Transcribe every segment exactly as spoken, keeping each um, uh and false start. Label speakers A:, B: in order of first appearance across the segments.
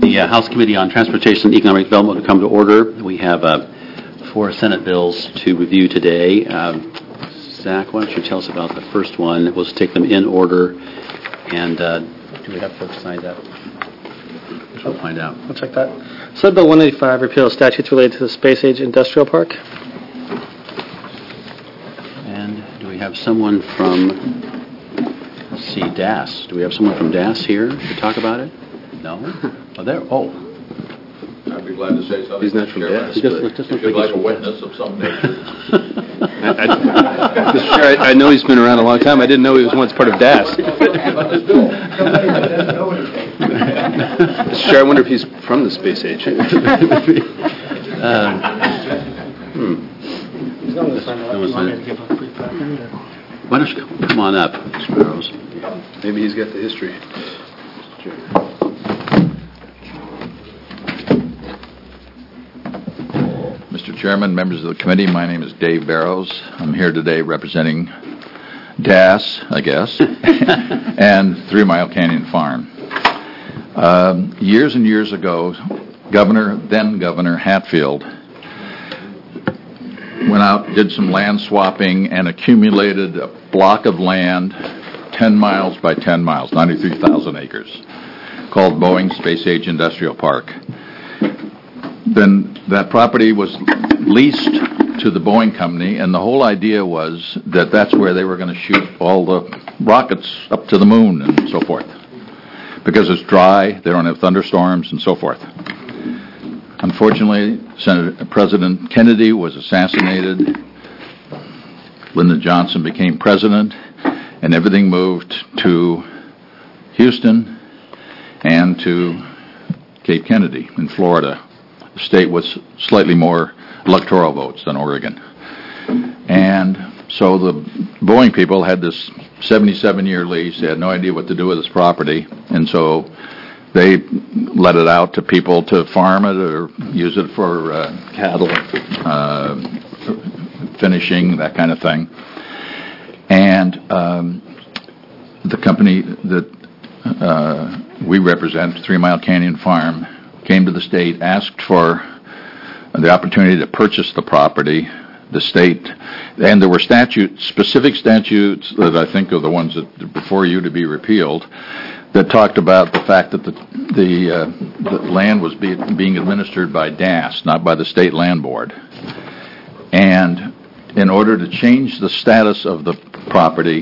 A: the uh, House Committee on Transportation and Economic Development will come to order. We have uh, four Senate bills to review today. Um, Zach, why don't you tell us about the first one? We'll just take them in order. And uh, do we have folks sign that? We'll find out.
B: I'll check that. Senate Bill one eighty-five repeals statutes related to the Space Age Industrial Park.
A: And do we have someone from, let's see, D A S? Do we have someone from D A S here to talk about it? No? Oh, there. Oh.
C: I'd be glad to say something.
D: He's not from D A S.
A: Just, just, just
C: If you'd like a witness of some nature.
D: I, I, Mister Chair, I, I know he's been around a long time. I didn't know he was once part of D A S. Mister Chair, I wonder if he's from the space age.
A: uh, hmm.
B: He's going to sign
A: No one's
B: up.
A: signed. Why don't you come on up, Sparrows?
D: Maybe he's got the history.
C: Mister Chairman, members of the committee, my name is Dave Barrows. I'm here today representing D A S, I guess, and Three Mile Canyon Farm. Um, years and years ago, Governor, then Governor Hatfield, went out, did some land swapping, and accumulated a block of land ten miles by ten miles, ninety-three thousand acres, called Boeing Space Age Industrial Park. Then that property was leased to the Boeing company, and the whole idea was that that's where they were going to shoot all the rockets up to the moon and so forth. Because it's dry, they don't have thunderstorms and so forth. Unfortunately, Senator President Kennedy was assassinated. Lyndon Johnson became president, and everything moved to Houston and to Cape Kennedy in Florida. The state was slightly more electoral votes than Oregon. And so the Boeing people had this seventy-seven-year lease. They had no idea what to do with this property, and so they let it out to people to farm it or use it for uh, cattle, uh, finishing, that kind of thing. And um, the company that uh, we represent, Three Mile Canyon Farm, came to the state, asked for the opportunity to purchase the property. The state, and there were statutes, specific statutes that I think are the ones that are before you to be repealed, that talked about the fact that the the, uh, the land was be, being administered by D A S, not by the state land board. And in order to change the status of the property,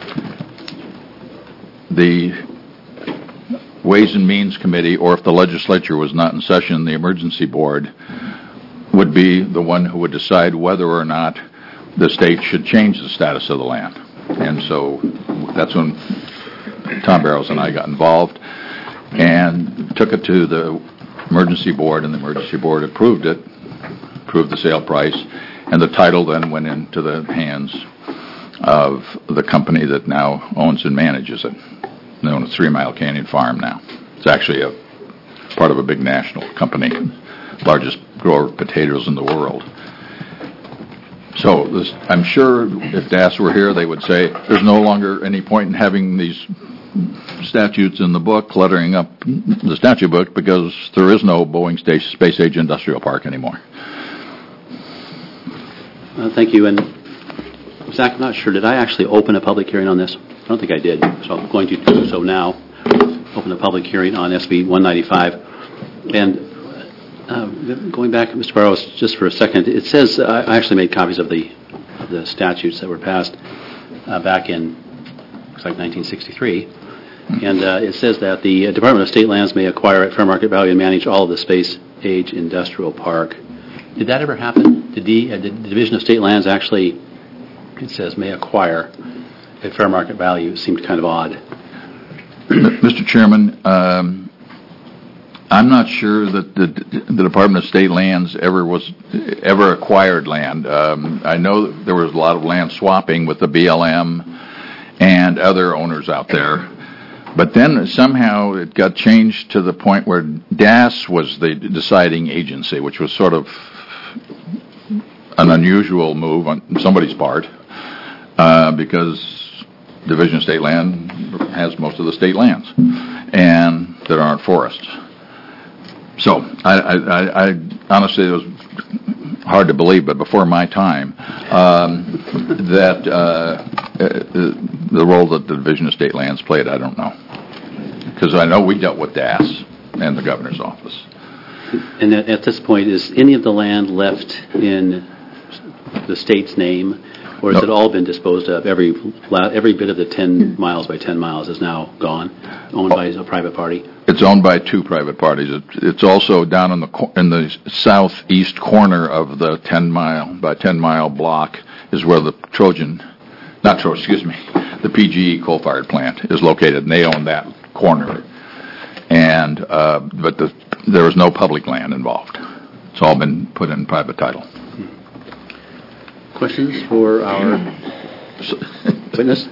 C: the Ways and Means Committee, or if the legislature was not in session, the emergency board, would be the one who would decide whether or not the state should change the status of the land. And so that's when Tom Barrows and I got involved and took it to the emergency board, and the emergency board approved it, approved the sale price, and the title then went into the hands of the company that now owns and manages it, known as Three Mile Canyon Farm now. It's actually a part of a big national company, largest grower of potatoes in the world. So this, I'm sure if D A S were here, they would say there's no longer any point in having these statutes in the book, cluttering up the statute book, because there is no Boeing Space Age Industrial Park anymore.
A: Uh, thank you. And Zach, I'm not sure, did I actually open a public hearing on this? I don't think I did, so I'm going to do so now. Open a public hearing on S B one ninety-five. And Uh, going back, Mister Barrows, just for a second, it says, uh, I actually made copies of the of the statutes that were passed uh, back in, looks like nineteen sixty-three, and uh, it says that the Department of State Lands may acquire at fair market value and manage all of the Space Age Industrial Park. Did that ever happen? Did the, uh, did the Division of State Lands actually, it says, may acquire at fair market value? It seemed kind of odd.
C: Mister Chairman, um, I'm not sure that the, the Department of State Lands ever was ever acquired land. Um, I know there was a lot of land swapping with the B L M and other owners out there, but then somehow it got changed to the point where D A S was the deciding agency, which was sort of an unusual move on somebody's part, uh, because Division of State Land has most of the state lands and that aren't forests. So, I, I, I, I honestly, it was hard to believe, but before my time, um, that uh, the role that the Division of State Lands played, I don't know. Because I know we dealt with D A S and the governor's office.
A: And at, at this point, is any of the land left in the state's name, or has
C: No.
A: it all been disposed of? Every la- every bit of the ten miles by ten miles is now gone, owned by a private party?
C: It's owned by two private parties. It, it's also down in the co- in the southeast corner of the ten mile by ten mile block is where the Trojan, not Trojan, excuse me, the P G E coal-fired plant is located, and they own that corner. And uh, but the, there was no public land involved. It's all been put in private title.
A: Questions for our witness?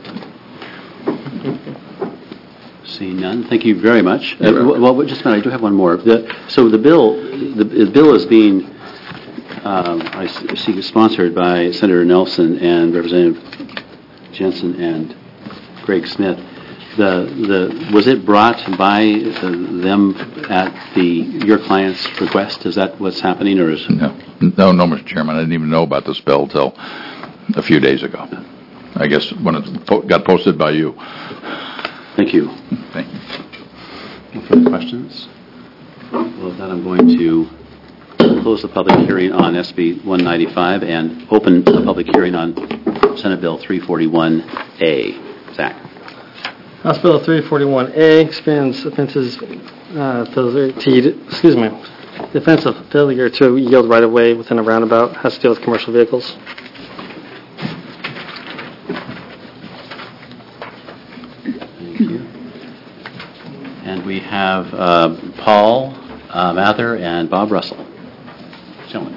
A: Seeing none, thank you very much. Uh, well, just a minute, I do have one more. The, so the bill, the, the bill is being, um, I see, sponsored by Senator Nelson and Representative Jensen and Greg Smith. The the was it brought by the, them at the your client's request? Is that what's happening, or is
C: no, no, no, Mister Chairman? I didn't even know about this bill till a few days ago. I guess when it po- got posted by you.
A: Thank you.
C: Thank you.
A: Any further questions? Well, with that, I'm going to close the public hearing on S B one ninety-five and open the public hearing on Senate Bill three forty-one A. Zach.
B: House Bill three forty-one A expands offenses uh, failure to, excuse me, the offense of failure to yield right of way within a roundabout has to deal with commercial vehicles.
A: Thank you. And we have uh, Paul uh, Mather and Bob Russell. Gentlemen.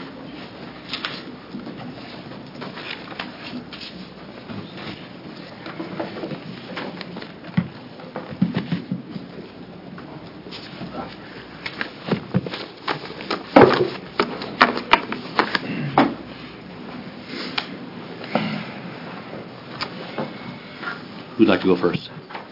A: Who'd like to go first?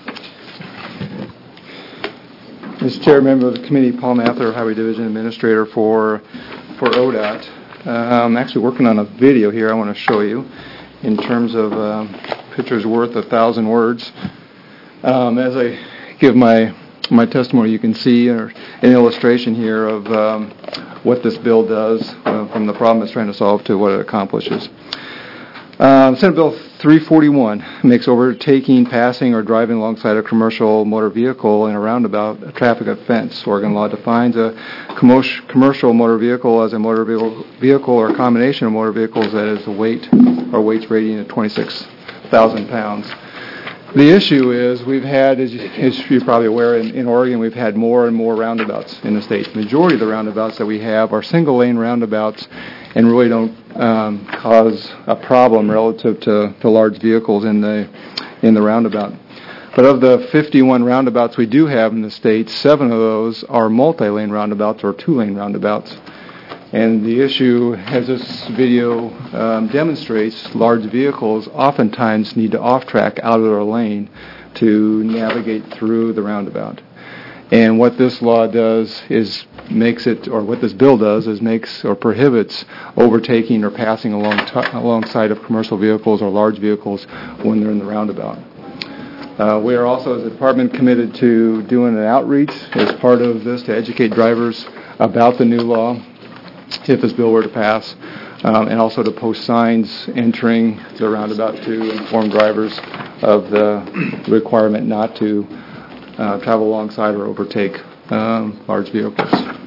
E: Mister Chair, member of the committee, Paul Mather, Highway Division Administrator for for O D O T. Uh, I'm actually working on a video here I want to show you in terms of uh, pictures worth a thousand words. Um, as I give my my testimony, you can see an illustration here of um, what this bill does uh, from the problem it's trying to solve to what it accomplishes. Uh, Senate Bill three forty-one makes overtaking, passing, or driving alongside a commercial motor vehicle in a roundabout a traffic offense. Oregon law defines a commo- commercial motor vehicle as a motor vehicle, vehicle or combination of motor vehicles that is a weight or weights rating of twenty-six thousand pounds. The issue is we've had, as, you, as you're probably aware, in, in Oregon we've had more and more roundabouts in the state. The majority of the roundabouts that we have are single-lane roundabouts and really don't um, cause a problem relative to, to large vehicles in the in the roundabout. But of the fifty-one roundabouts we do have in the state, seven of those are multi-lane roundabouts or two-lane roundabouts. And the issue, as this video um, demonstrates, large vehicles oftentimes need to off-track out of their lane to navigate through the roundabout. And what this law does is makes it, or what this bill does is makes or prohibits overtaking or passing along t- alongside of commercial vehicles or large vehicles when they're in the roundabout. Uh, we are also, as a department, committed to doing an outreach as part of this to educate drivers about the new law, if this bill were to pass, um, and also to post signs entering the roundabout to inform drivers of the requirement not to uh, travel alongside or overtake um, large vehicles.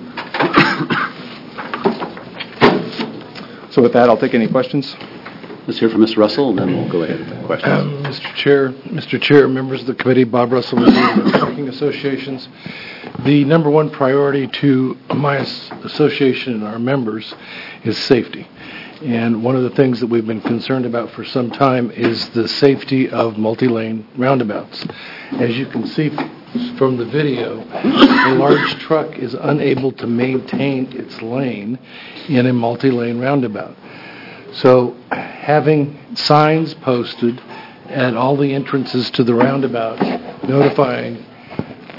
E: So with that, I'll take any questions.
A: Let's hear from Mister Russell, and then we'll go ahead with questions.
F: Um, Mister Chair, Mister Chair, members of the committee, Bob Russell with the Trucking Associations. The number one priority to my association and our members is safety. And one of the things that we've been concerned about for some time is the safety of multi-lane roundabouts. As you can see from the video, a large truck is unable to maintain its lane in a multi-lane roundabout. So having signs posted at all the entrances to the roundabout notifying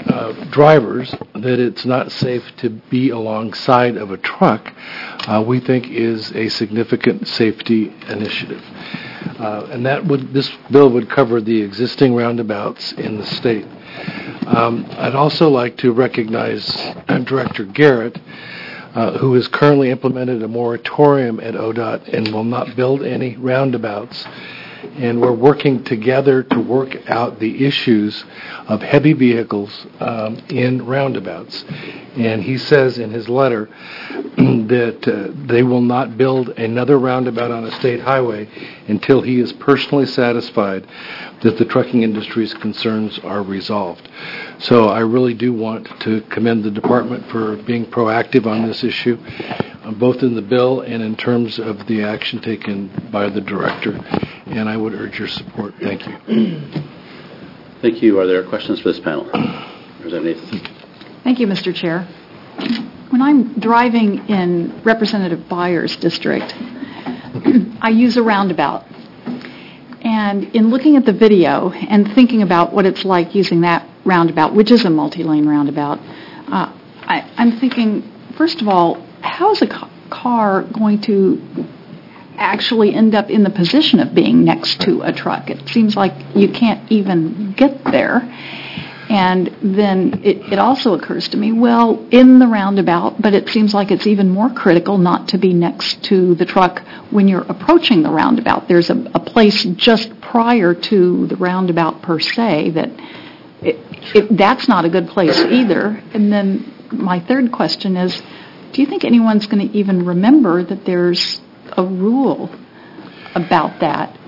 F: uh, drivers that it's not safe to be alongside of a truck, uh, we think is a significant safety initiative. Uh, and that would, this bill would cover the existing roundabouts in the state. Um, I'd also like to recognize uh, Director Garrett, uh, who has currently implemented a moratorium at O D O T and will not build any roundabouts. And we're working together to work out the issues of heavy vehicles um, in roundabouts. And he says in his letter that uh, they will not build another roundabout on a state highway until he is personally satisfied that the trucking industry's concerns are resolved. So I really do want to commend the department for being proactive on this issue, uh, both in the bill and in terms of the action taken by the director. And I would urge your support. Thank you.
A: Thank you. Are there questions for this panel? Representative Nathan.
G: Thank you, Mister Chair. When I'm driving in Representative Byers' district, I use a roundabout. And in looking at the video and thinking about what it's like using that roundabout, which is a multi-lane roundabout, uh, I, I'm thinking, first of all, how is a ca- car going to actually end up in the position of being next to a truck? It seems like you can't even get there. And then it, it also occurs to me, well, in the roundabout, but it seems like it's even more critical not to be next to the truck when you're approaching the roundabout. There's a, a place just prior to the roundabout per se that it, it, that's not a good place either. And then my third question is, do you think anyone's going to even remember that there's a rule about that?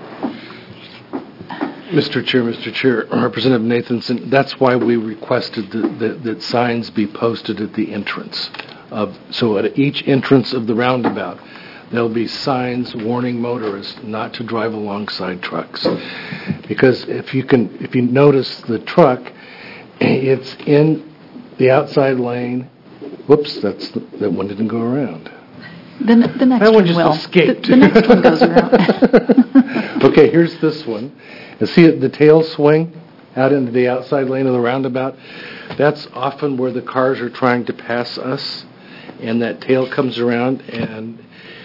F: Mister Chair, Mister Chair, Representative Nathanson, that's why we requested that, that, that signs be posted at the entrance of, so at each entrance of the roundabout, there'll be signs warning motorists not to drive alongside trucks. Because if you can, if you notice the truck, it's in the outside lane. Whoops, that's the, that one didn't go around.
G: The, the next
F: that one
G: one
F: just
G: will.
F: escaped.
G: The, the next one goes around.
F: Okay, here's this one. And see it, the tail swing out into the outside lane of the roundabout? That's often where the cars are trying to pass us, and that tail comes around, and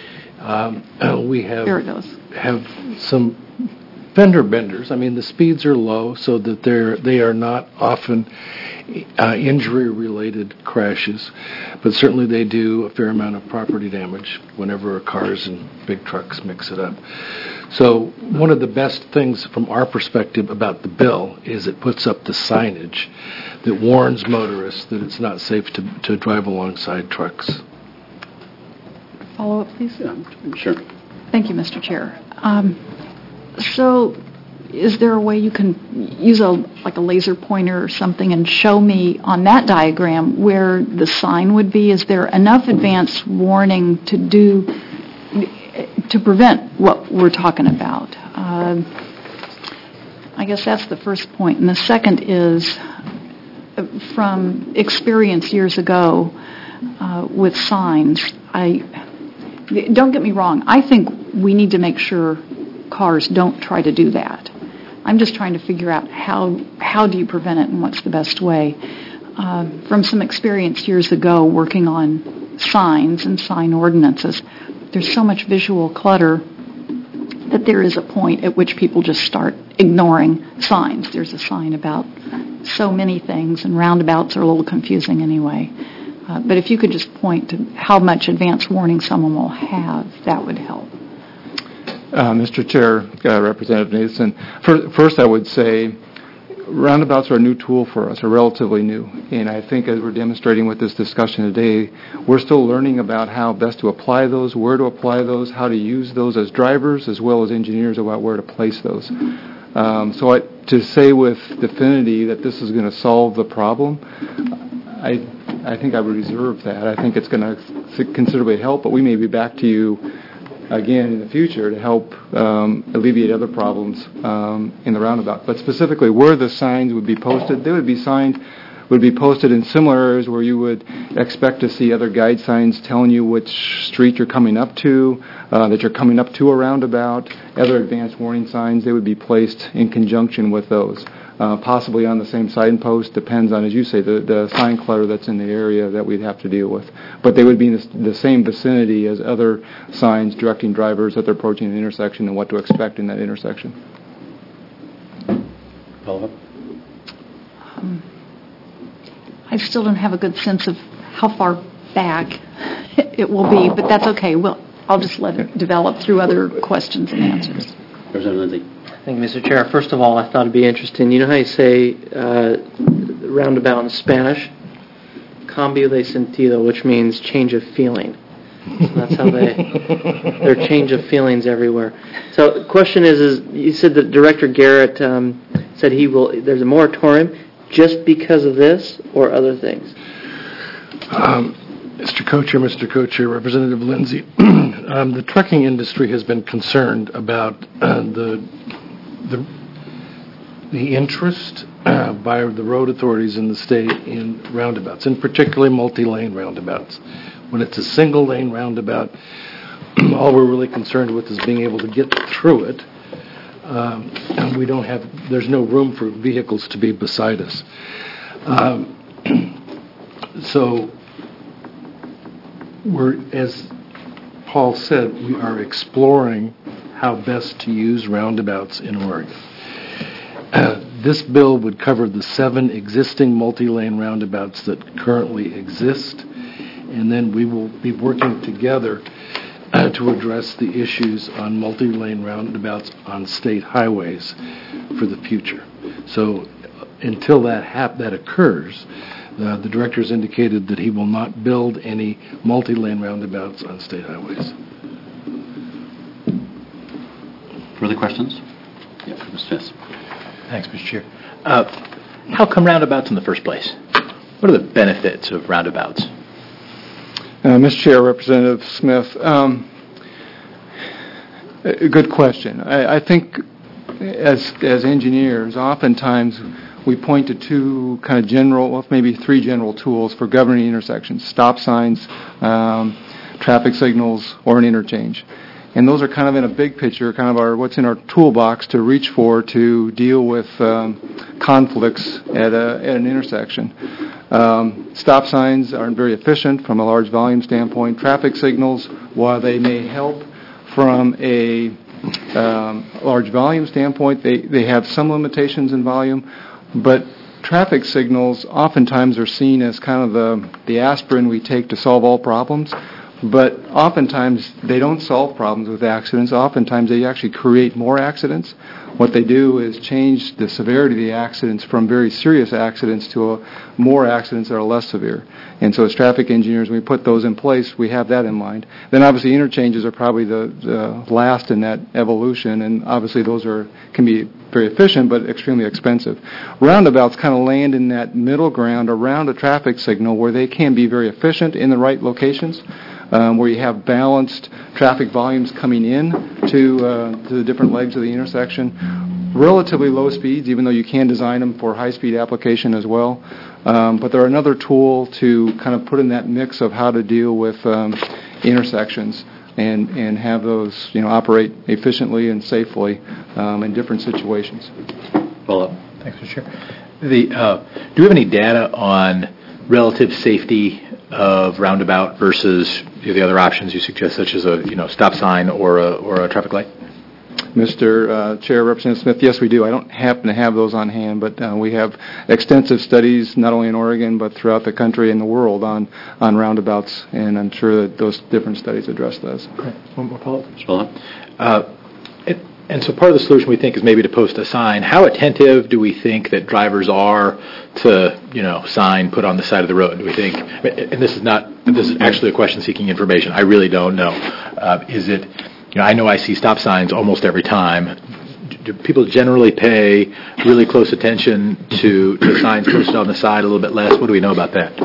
F: um, we have
G: There it goes.
F: have some fender benders. I mean, the speeds are low, so that they're they are not often uh, injury-related crashes, but certainly they do a fair amount of property damage whenever cars and big trucks mix it up. So one of the best things from our perspective about the bill is it puts up the signage that warns motorists that it's not safe to, to drive alongside trucks.
G: Follow up, please.
A: Yeah, sure.
G: Thank you, Mister Chair. Um, so is there a way you can use a like a laser pointer or something and show me on that diagram where the sign would be? Is there enough advance warning to do to prevent what we're talking about? Uh, I guess that's the first point. And the second is, uh, from experience years ago uh, with signs, I don't get me wrong, I think we need to make sure cars don't try to do that. I'm just trying to figure out how how do you prevent it and what's the best way. Uh, from some experience years ago working on signs and sign ordinances, there's so much visual clutter that there is a point at which people just start ignoring signs. There's a sign about so many things, and roundabouts are a little confusing anyway. Uh, but if you could just point to how much advance warning someone will have, that would help.
E: Uh, Mister Chair, uh, Representative Nathan, for, first I would say roundabouts are a new tool for us, are relatively new. And I think as we're demonstrating with this discussion today, we're still learning about how best to apply those, where to apply those, how to use those as drivers as well as engineers about where to place those. Um, so I, to say with definity that this is going to solve the problem, I I think I would reserve that. I think it's going to considerably help, but we may be back to you again in the future to help um, alleviate other problems um, in the roundabout. But specifically, where the signs would be posted, they would be signed, would be posted in similar areas where you would expect to see other guide signs telling you which street you're coming up to, uh, that you're coming up to a roundabout, other advanced warning signs. They would be placed in conjunction with those. uh, possibly on the same signpost. Depends on, as you say, the, the sign clutter that's in the area that we'd have to deal with. But they would be in the, the same vicinity as other signs directing drivers that they're approaching an intersection and what to expect in that intersection.
A: Follow up?
G: Um, I still don't have a good sense of how far back it will be, but that's okay. Well, I'll just let it develop through other questions and answers.
A: Representative Lindsay.
B: Thank you, Mister Chair. First of all, I thought it'd be interesting. You know how you say uh, roundabout in Spanish? Cambio de sentido, which means change of feeling. So that's how they, their change of feelings everywhere. So the question is, is you said that Director Garrett um, said he will, there's a moratorium just because of this or other things?
F: Um, Mister Co-Chair, Mister Co-Chair, Representative Lindsay, um, the trucking industry has been concerned about uh, the the the interest uh, by the road authorities in the state in roundabouts, and particularly multi-lane roundabouts. When it's a single-lane roundabout, all we're really concerned with is being able to get through it. Um, and we don't have, there's no room for vehicles to be beside us. Um, so, we're, as Paul said, we are exploring how best to use roundabouts in Oregon. Uh, this bill would cover the seven existing multi-lane roundabouts that currently exist, and then we will be working together uh, to address the issues on multi-lane roundabouts on state highways for the future. So until that hap- that occurs, uh, the director has indicated that he will not build any multi-lane roundabouts on state highways.
A: Further questions? Yeah, Mister Smith.
H: Thanks, Mister Chair. Uh, how come roundabouts in the first place? What are the benefits of roundabouts?
E: Uh, Mister Chair, Representative Smith, um, a good question. I, I think as as engineers, oftentimes we point to two kind of general, well, maybe three general tools for governing intersections: stop signs, um, traffic signals, or an interchange. And those are kind of in a big picture, kind of our what's in our toolbox to reach for to deal with um, conflicts at, a, at an intersection. Um, stop signs aren't very efficient from a large volume standpoint. Traffic signals, while they may help from a um, large volume standpoint, they, they have some limitations in volume. But traffic signals oftentimes are seen as kind of the, the aspirin we take to solve all problems. But oftentimes they don't solve problems with accidents. Oftentimes they actually create more accidents. What they do is change the severity of the accidents from very serious accidents to a, more accidents that are less severe. And so as traffic engineers, when we put those in place, we have that in mind. Then obviously interchanges are probably the, the last in that evolution, and obviously those are can be very efficient but extremely expensive. Roundabouts kind of land in that middle ground around a traffic signal where they can be very efficient in the right locations. Um, where you have balanced traffic volumes coming in to, uh, to the different legs of the intersection. Relatively low speeds, even though you can design them for high-speed application as well. Um, but they're another tool to kind of put in that mix of how to deal with um, intersections and, and have those, you know, operate efficiently and safely um, in different situations.
A: Follow up.
H: Thanks, Mister Chair. The, uh, do we have any data on relative safety of roundabout versus the other options you suggest, such as a you know stop sign or a or a traffic light?
E: Mister Uh, Chair, Representative Smith, yes, we do. I don't happen to have those on hand, but uh, we have extensive studies, not only in Oregon, but throughout the country and the world on, on roundabouts, and I'm sure that those different studies address those.
H: Okay. One more follow-up.
A: Follow up.
H: Uh, it, and so part of the solution we think is maybe to post a sign. How attentive do we think that drivers are to, you know, sign put on the side of the road? Do we think, and this is not, this is actually a question seeking information. I really don't know. Uh, is it, you know, I know I see stop signs almost every time. Do people generally pay really close attention to, to signs posted on the side, a little bit less? What do we know about that?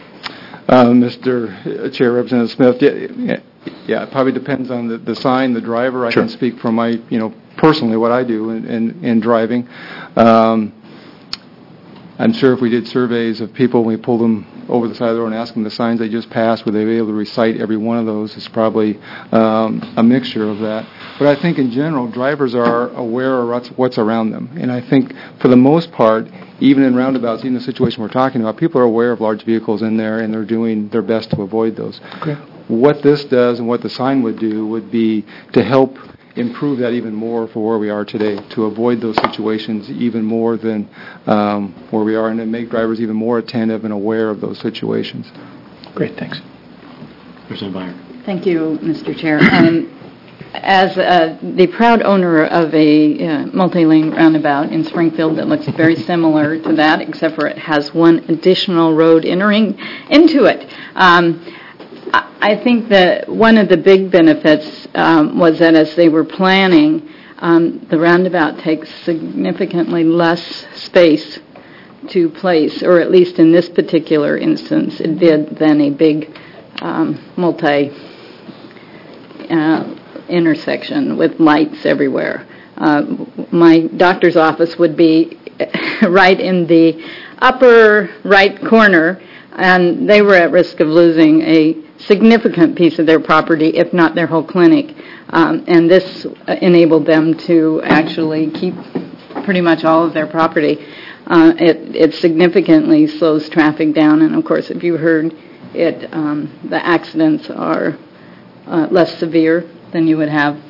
E: Uh, Mister Chair, Representative Smith, yeah, yeah, it probably depends on the, the sign, the driver. I
H: Sure.
E: can speak from my, you know, personally what I do in, in, in driving. Um, I'm sure if we did surveys of people, we pulled them over the side of the road and ask them the signs they just passed, would they be able to recite every one of those? It's probably um, a mixture of that. But I think in general, drivers are aware of what's, what's around them. And I think for the most part, even in roundabouts, even the situation we're talking about, people are aware of large vehicles in there, and they're doing their best to avoid those.
F: Okay.
E: What this does and what the sign would do would be to help improve that even more for where we are today, to avoid those situations even more than um, where we are, and to make drivers even more attentive and aware of those situations.
H: Great, thanks.
A: Representative Meyer.
I: Thank you, Mister Chair. Um, as uh, the proud owner of a uh, multi-lane roundabout in Springfield that looks very similar to that, except for it has one additional road entering into it, um, I think that one of the big benefits um, was that as they were planning, um, the roundabout takes significantly less space to place, or at least in this particular instance, it did, than a big um, multi uh, intersection with lights everywhere. Uh, my doctor's office would be right in the upper right corner, and they were at risk of losing a significant piece of their property, if not their whole clinic. Um, and this enabled them to actually keep pretty much all of their property. Uh, it, it significantly slows traffic down, and of course, if you heard it, um, the accidents are uh, less severe than you would have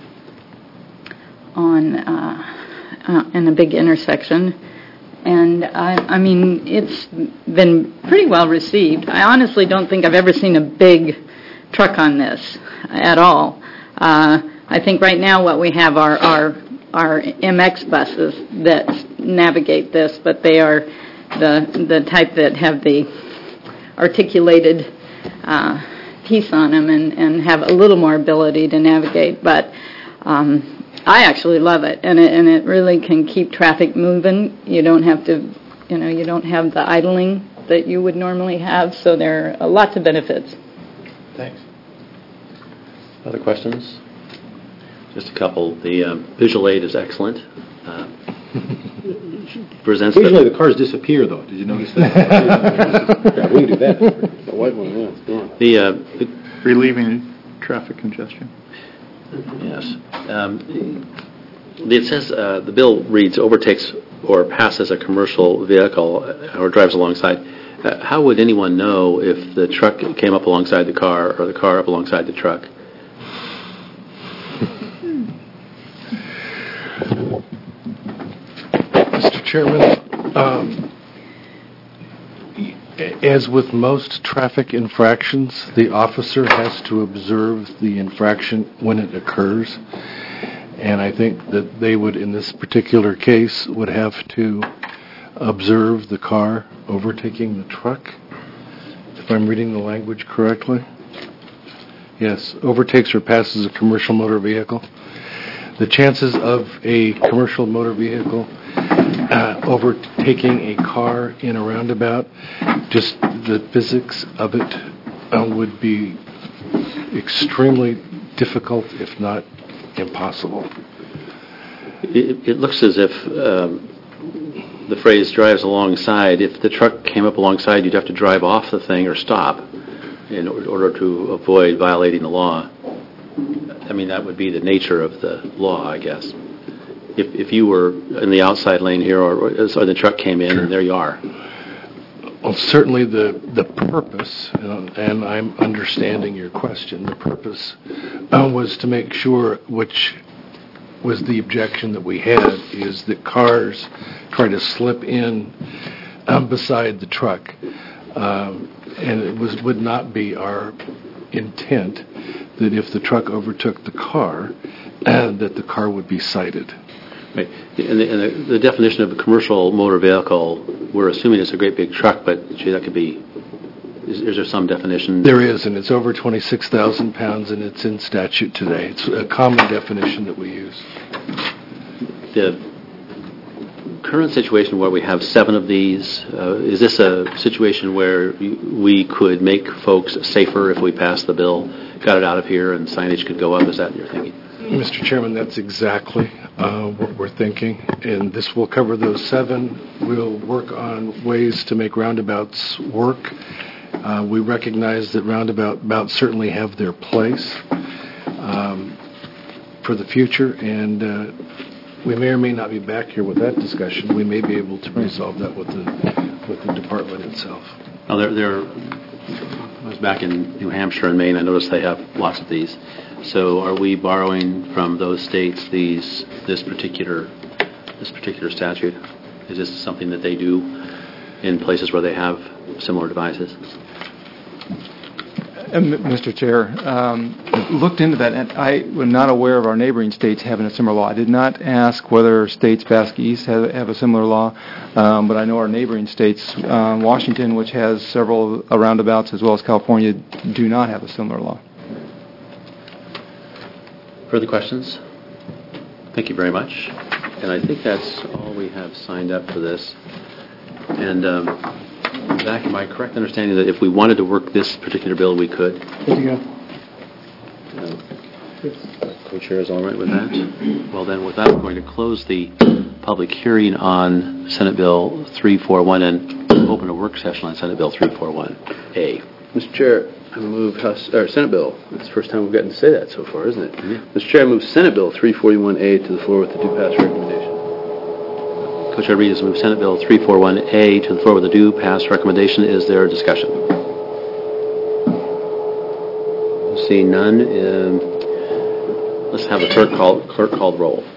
I: on uh, uh, in a big intersection. And, I, I mean, it's been pretty well received. I honestly don't think I've ever seen a big truck on this at all. Uh, I think right now what we have are, are, are M X buses that navigate this, but they are the, the type that have the articulated uh, piece on them and, and have a little more ability to navigate. But um, I actually love it, and it, and it really can keep traffic moving. You don't have to, you know, you don't have the idling that you would normally have, so there are lots of benefits.
H: Thanks.
A: Other questions? Just a couple. The um, visual aid is excellent. Uh, presents
H: Occasionally
A: the,
H: the cars disappear, though. Did you notice that? Yeah, we can do that. The white one, yeah, it's gone.
A: the, uh, the
J: relieving traffic congestion.
A: Yes. Um, it says uh, the bill reads overtakes or passes a commercial vehicle or drives alongside. Uh, how would anyone know if the truck came up alongside the car or the car up alongside the truck?
F: Mister Chairman, um, as with most traffic infractions, the officer has to observe the infraction when it occurs. And I think that they would, in this particular case, would have to observe the car overtaking the truck, if I'm reading the language correctly. Yes, overtakes or passes a commercial motor vehicle. The chances of a commercial motor vehicle uh, overtaking a car in a roundabout, just the physics of it uh, would be extremely difficult, if not impossible.
A: It, it looks as if um, the phrase drives alongside. If the truck came up alongside, you'd have to drive off the thing or stop in order to avoid violating the law. I mean, that would be the nature of the law, I guess. If if you were in the outside lane here, or, or the truck came in,
F: Sure.
A: and there you are.
F: Well, certainly the, the purpose, uh, and I'm understanding your question, the purpose uh, was to make sure, which was the objection that we had, is that cars try to slip in um, beside the truck. Um, and it was would not be our intent that if the truck overtook the car, uh, that the car would be cited.
A: Right. And, the, and the, the definition of a commercial motor vehicle, we're assuming it's a great big truck, but gee, that could be. Is, is there some definition?
F: There is, and it's over twenty-six thousand pounds, and it's in statute today. It's a common definition that we use.
A: The current situation where we have seven of these, uh, is this a situation where we could make folks safer if we passed the bill, got it out of here, and signage could go up? Is that what you're thinking?
F: Mister Chairman, that's exactly uh, what we're thinking, and this will cover those seven. We'll work on ways to make roundabouts work Uh, We recognize that roundabout roundabouts certainly have their place um, for the future, and uh, we may or may not be back here with that discussion. We may be able to resolve that with the with the department itself.
A: Now, there, there, I was back in New Hampshire and Maine. I noticed they have lots of these. So, are we borrowing from those states these this particular this particular statute? Is this something that they do in places where they have similar devices?
E: Uh, Mister Chair, um, looked into that, and I was not aware of our neighboring states having a similar law. I did not ask whether states Basque East have, have a similar law, um, but I know our neighboring states, uh, Washington, which has several roundabouts, as well as California, do not have a similar law.
A: Further questions? Thank you very much. And I think that's all we have signed up for this. And um, Zach, am I correct in understanding that if we wanted to work this particular bill, we could?
B: Good to go.
A: Uh, Co-chair is all right with that? Well, then, with that, we're going to close the public hearing on Senate Bill three forty-one and open a work session on Senate Bill three forty-one A.
D: Mister Chair, I move House, or Senate Bill. It's the first time we've gotten to say that so far, isn't it? Mm-hmm. Mister Chair, I move Senate Bill three forty-one A to the floor with the due pass recommendation.
A: Co-chair Reed has moved Senate Bill three forty-one A to the floor with a due pass recommendation. Is there a discussion? Seeing none, um, let's have the clerk call, clerk call the roll.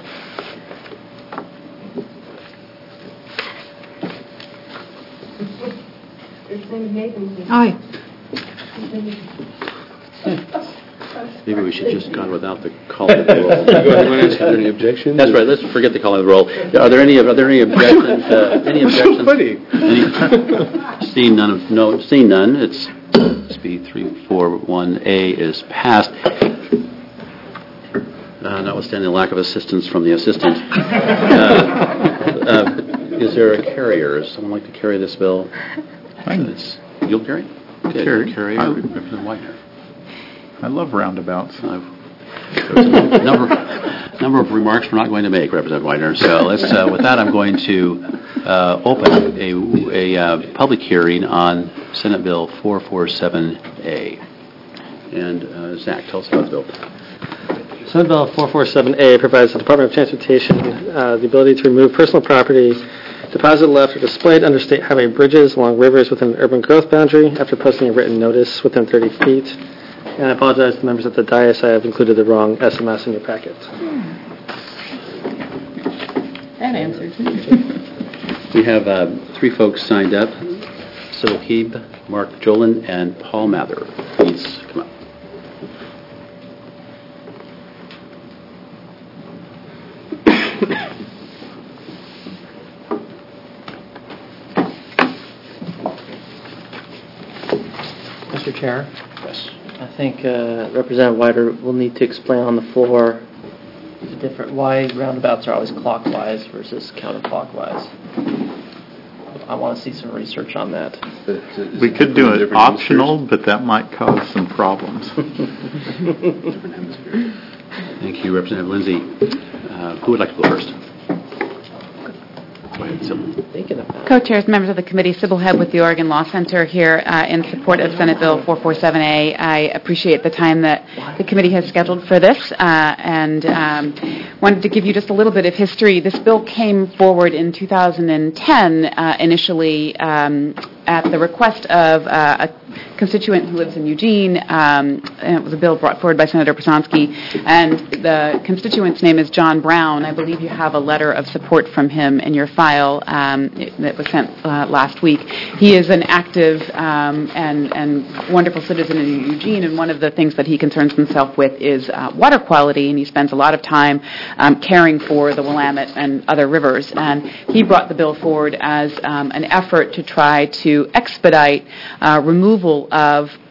G: Aye.
A: Maybe we should just gone without the call of the roll.
D: Go ahead and ask if there are any objections.
A: That's right. Let's forget the call of the roll. Are there any? Are there any objections? Uh, any objections?
D: So funny.
A: Any, seeing none. Of, no. Seeing none. It's S B three forty-one A is passed. Uh, notwithstanding the lack of assistance from the assistant. Uh, uh, is there a carrier? Does someone like to carry this bill? It's, you'll carry? Okay,
J: Carry.
A: carrier.
J: I-
A: Representative Whitener.
J: I love roundabouts.
A: Uh, there's a number, number of remarks we're not going to make, Representative Whitener. So let's, uh, with that, I'm going to uh, open a, a uh, public hearing on Senate Bill four forty-seven A. And uh, Zach, tell us about the bill.
B: Senate Bill four forty-seven A provides the Department of Transportation uh, the ability to remove personal property deposited, left, or displayed under state highway bridges along rivers within an urban growth boundary after posting a written notice within thirty feet. And I apologize to members of the dais. I have included the wrong S M S in your packet.
I: That answers it.
A: We have uh, three folks signed up, Sybil Heeb, Mark Jolin, and Paul Mather. Please come up.
B: Mister Chair,
A: Yes.
B: I think uh, Representative Whiter will need to explain on the floor the different why roundabouts are always clockwise versus counterclockwise. I want to see some research on that.
J: We could do it optional, but that might cause some problems.
A: Thank you, Representative Lindsay. Uh, who would like to go first? Go ahead, Sybil.
B: Thinking about it.
K: Co-chairs, members of the committee, Sybil Hebb with the Oregon Law Center here uh, in support of Senate Bill four forty-seven A. I appreciate the time that the committee has scheduled for this uh, and um, wanted to give you just a little bit of history. This bill came forward in two thousand ten uh, initially um, at the request of uh, a constituent who lives in Eugene, um, and it was a bill brought forward by Senator Prasonsky, and the constituent's name is John Brown. I believe you have a letter of support from him in your file um, it, that was sent uh, last week. He is an active um, and, and wonderful citizen in Eugene, and one of the things that he concerns himself with is uh, water quality, and he spends a lot of time um, caring for the Willamette and other rivers. And he brought the bill forward as um, an effort to try to expedite uh, removal of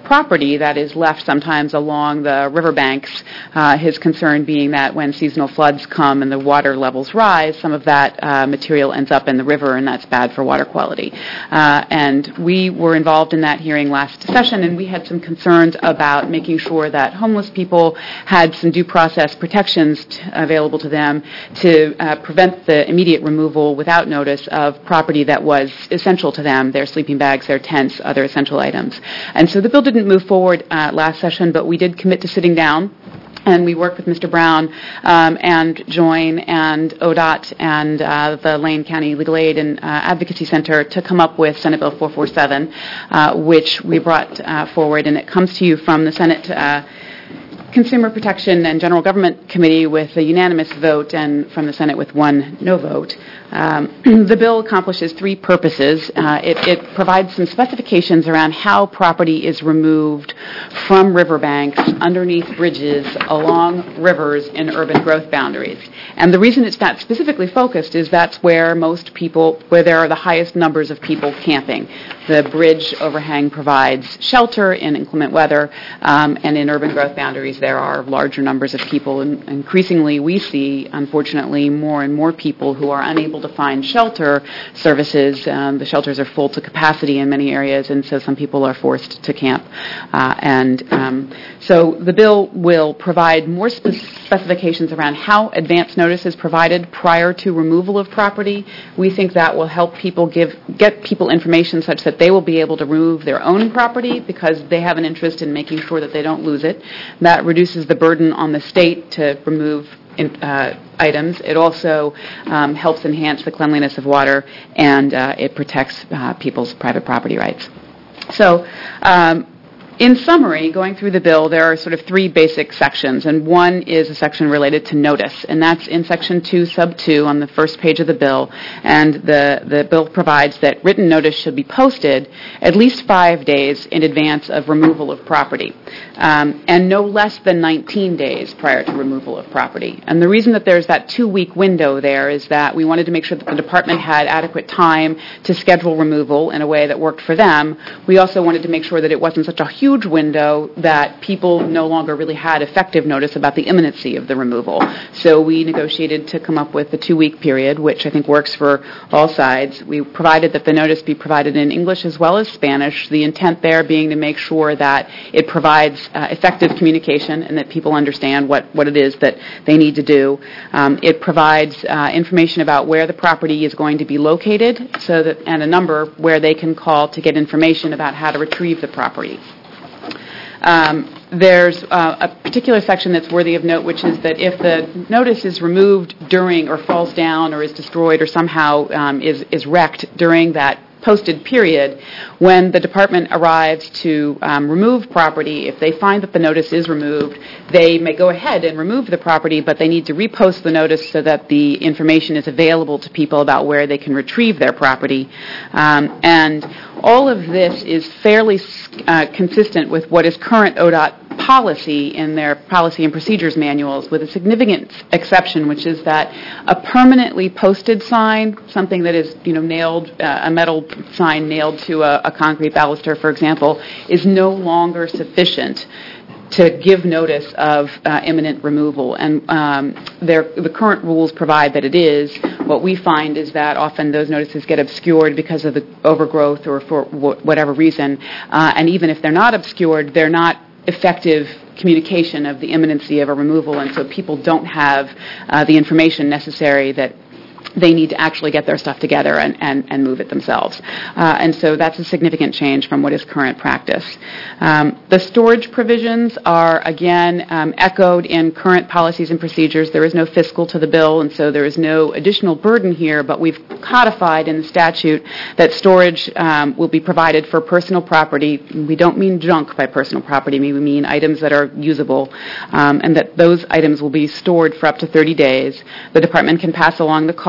K: property that is left sometimes along the riverbanks, uh, his concern being that when seasonal floods come and the water levels rise, some of that uh, material ends up in the river, and that's bad for water quality. Uh, and we were involved in that hearing last session, and we had some concerns about making sure that homeless people had some due process protections t- available to them to uh, prevent the immediate removal without notice of property that was essential to them, their sleeping bags, their tents, other essential items. And so the bill didn't move forward uh, last session, but we did commit to sitting down. And we worked with Mister Brown um, and Join and O D O T and uh, the Lane County Legal Aid and uh, Advocacy Center to come up with Senate Bill four forty-seven, uh, which we brought uh, forward. And it comes to you from the Senate uh, Consumer Protection and General Government Committee with a unanimous vote, and from the Senate with one no vote. Um, the bill accomplishes three purposes. Uh, it, it provides some specifications around how property is removed from riverbanks, underneath bridges, along rivers in urban growth boundaries. And the reason it's not specifically focused is that's where most people, where there are the highest numbers of people camping. The bridge overhang provides shelter in inclement weather, um, and in urban growth boundaries there are larger numbers of people. And increasingly we see, unfortunately, more and more people who are unable to find shelter services. Um, the shelters are full to capacity in many areas, and so some people are forced to camp. Uh, and um, so the bill will provide more spe- specifications around how advance notice is provided prior to removal of property. We think that will help people give get people information such that they will be able to remove their own property because they have an interest in making sure that they don't lose it. That reduces the burden on the state to remove In, uh, items. It also um, helps enhance the cleanliness of water, and uh, it protects uh, people's private property rights. So, um, in summary, going through the bill, there are sort of three basic sections, and one is a section related to notice, and that's in Section two, Sub two, on the first page of the bill, and the, the bill provides that written notice should be posted at least five days in advance of removal of property, um, and no less than nineteen days prior to removal of property. And the reason that there's that two-week window there is that we wanted to make sure that the department had adequate time to schedule removal in a way that worked for them. We also wanted to make sure that it wasn't such a huge huge window that people no longer really had effective notice about the imminency of the removal. So we negotiated to come up with a two-week period, which I think works for all sides. We provided that the notice be provided in English as well as Spanish, the intent there being to make sure that it provides uh, effective communication and that people understand what, what it is that they need to do. Um, it provides uh, information about where the property is going to be located, so that, and a number where they can call to get information about how to retrieve the property. Um, there's uh, a particular section that's worthy of note, which is that if the notice is removed during or falls down or is destroyed or somehow um, is, is wrecked during that posted period, when the department arrives to um, remove property, if they find that the notice is removed, they may go ahead and remove the property, but they need to repost the notice so that the information is available to people about where they can retrieve their property. Um, and all of this is fairly uh, consistent with what is current O D O T policy in their policy and procedures manuals, with a significant exception, which is that a permanently posted sign, something that is, you know, nailed, uh, a metal sign nailed to a, a concrete baluster, for example, is no longer sufficient to give notice of uh, imminent removal. And um, the current rules provide that it is. What we find is that often those notices get obscured because of the overgrowth or for wh- whatever reason. Uh, and even if they're not obscured, they're not effective communication of the imminency of a removal, and so people don't have uh, the information necessary that they need to actually get their stuff together and, and, and move it themselves. Uh, and so that's a significant change from what is current practice. Um, the storage provisions are, again, um, echoed in current policies and procedures. There is no fiscal to the bill, and so there is no additional burden here, but we've codified in the statute that storage um, will be provided for personal property. We don't mean junk by personal property. We mean items that are usable, um, and that those items will be stored for up to thirty days. The department can pass along the cost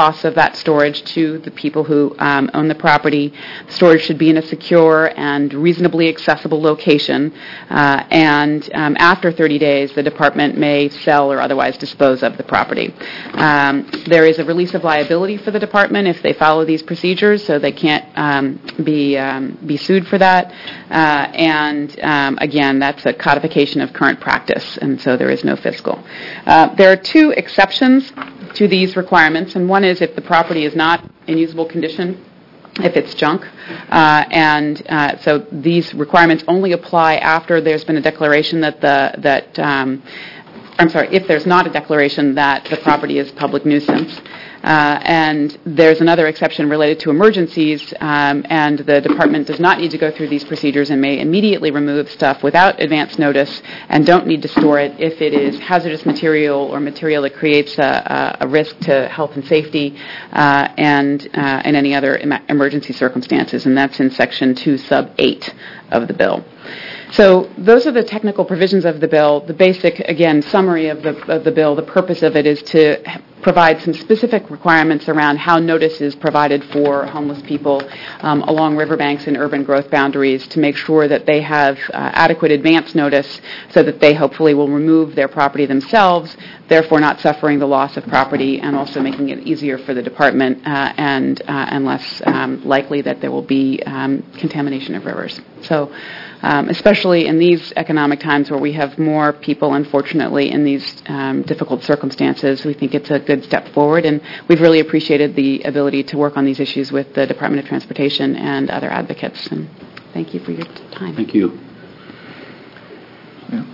K: costs of that storage to the people who um, own the property. The storage should be in a secure and reasonably accessible location, uh, and um, after thirty days, the department may sell or otherwise dispose of the property. Um, there is a release of liability for the department if they follow these procedures, so they can't um, be um, be sued for that. Uh, and um, again, that's a codification of current practice, and so there is no fiscal. Uh, there are two exceptions to these requirements, and one is if the property is not in usable condition, if it's junk. Uh, and uh, so these requirements only apply after there's been a declaration that the that um, I'm sorry, if there's not a declaration that the property is public nuisance. Uh, and there's another exception related to emergencies, um, and the department does not need to go through these procedures and may immediately remove stuff without advance notice and don't need to store it if it is hazardous material or material that creates a, a, a risk to health and safety uh, and, uh, and any other em- emergency circumstances, and that's in Section two, Sub eight of the bill. So those are the technical provisions of the bill. The basic, again, summary of the of the bill, the purpose of it is to provide some specific requirements around how notice is provided for homeless people um, along riverbanks and urban growth boundaries to make sure that they have uh, adequate advance notice so that they hopefully will remove their property themselves, therefore not suffering the loss of property and also making it easier for the department uh, and, uh, and less um, likely that there will be um, contamination of rivers. So Um, especially in these economic times where we have more people, unfortunately, in these um, difficult circumstances, we think it's a good step forward, and we've really appreciated the ability to work on these issues with the Department of Transportation and other advocates. And thank you for your time.
A: Thank you.
L: Yeah.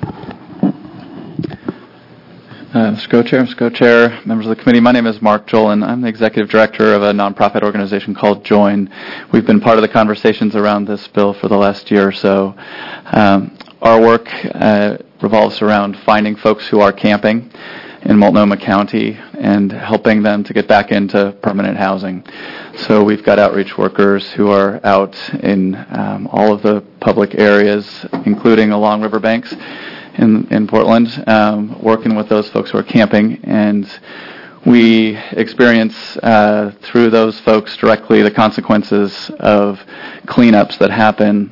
L: Uh, Mister Co-Chair, Mister Co-Chair, members of the committee, my name is Mark Jolin. I'm the executive director of a nonprofit organization called Join. We've been part of the conversations around this bill for the last year or so. Um, our work uh, revolves around finding folks who are camping in Multnomah County and helping them to get back into permanent housing. So we've got outreach workers who are out in um, all of the public areas, including along riverbanks, in in Portland, um, working with those folks who are camping, and we experience uh, through those folks directly the consequences of cleanups that happen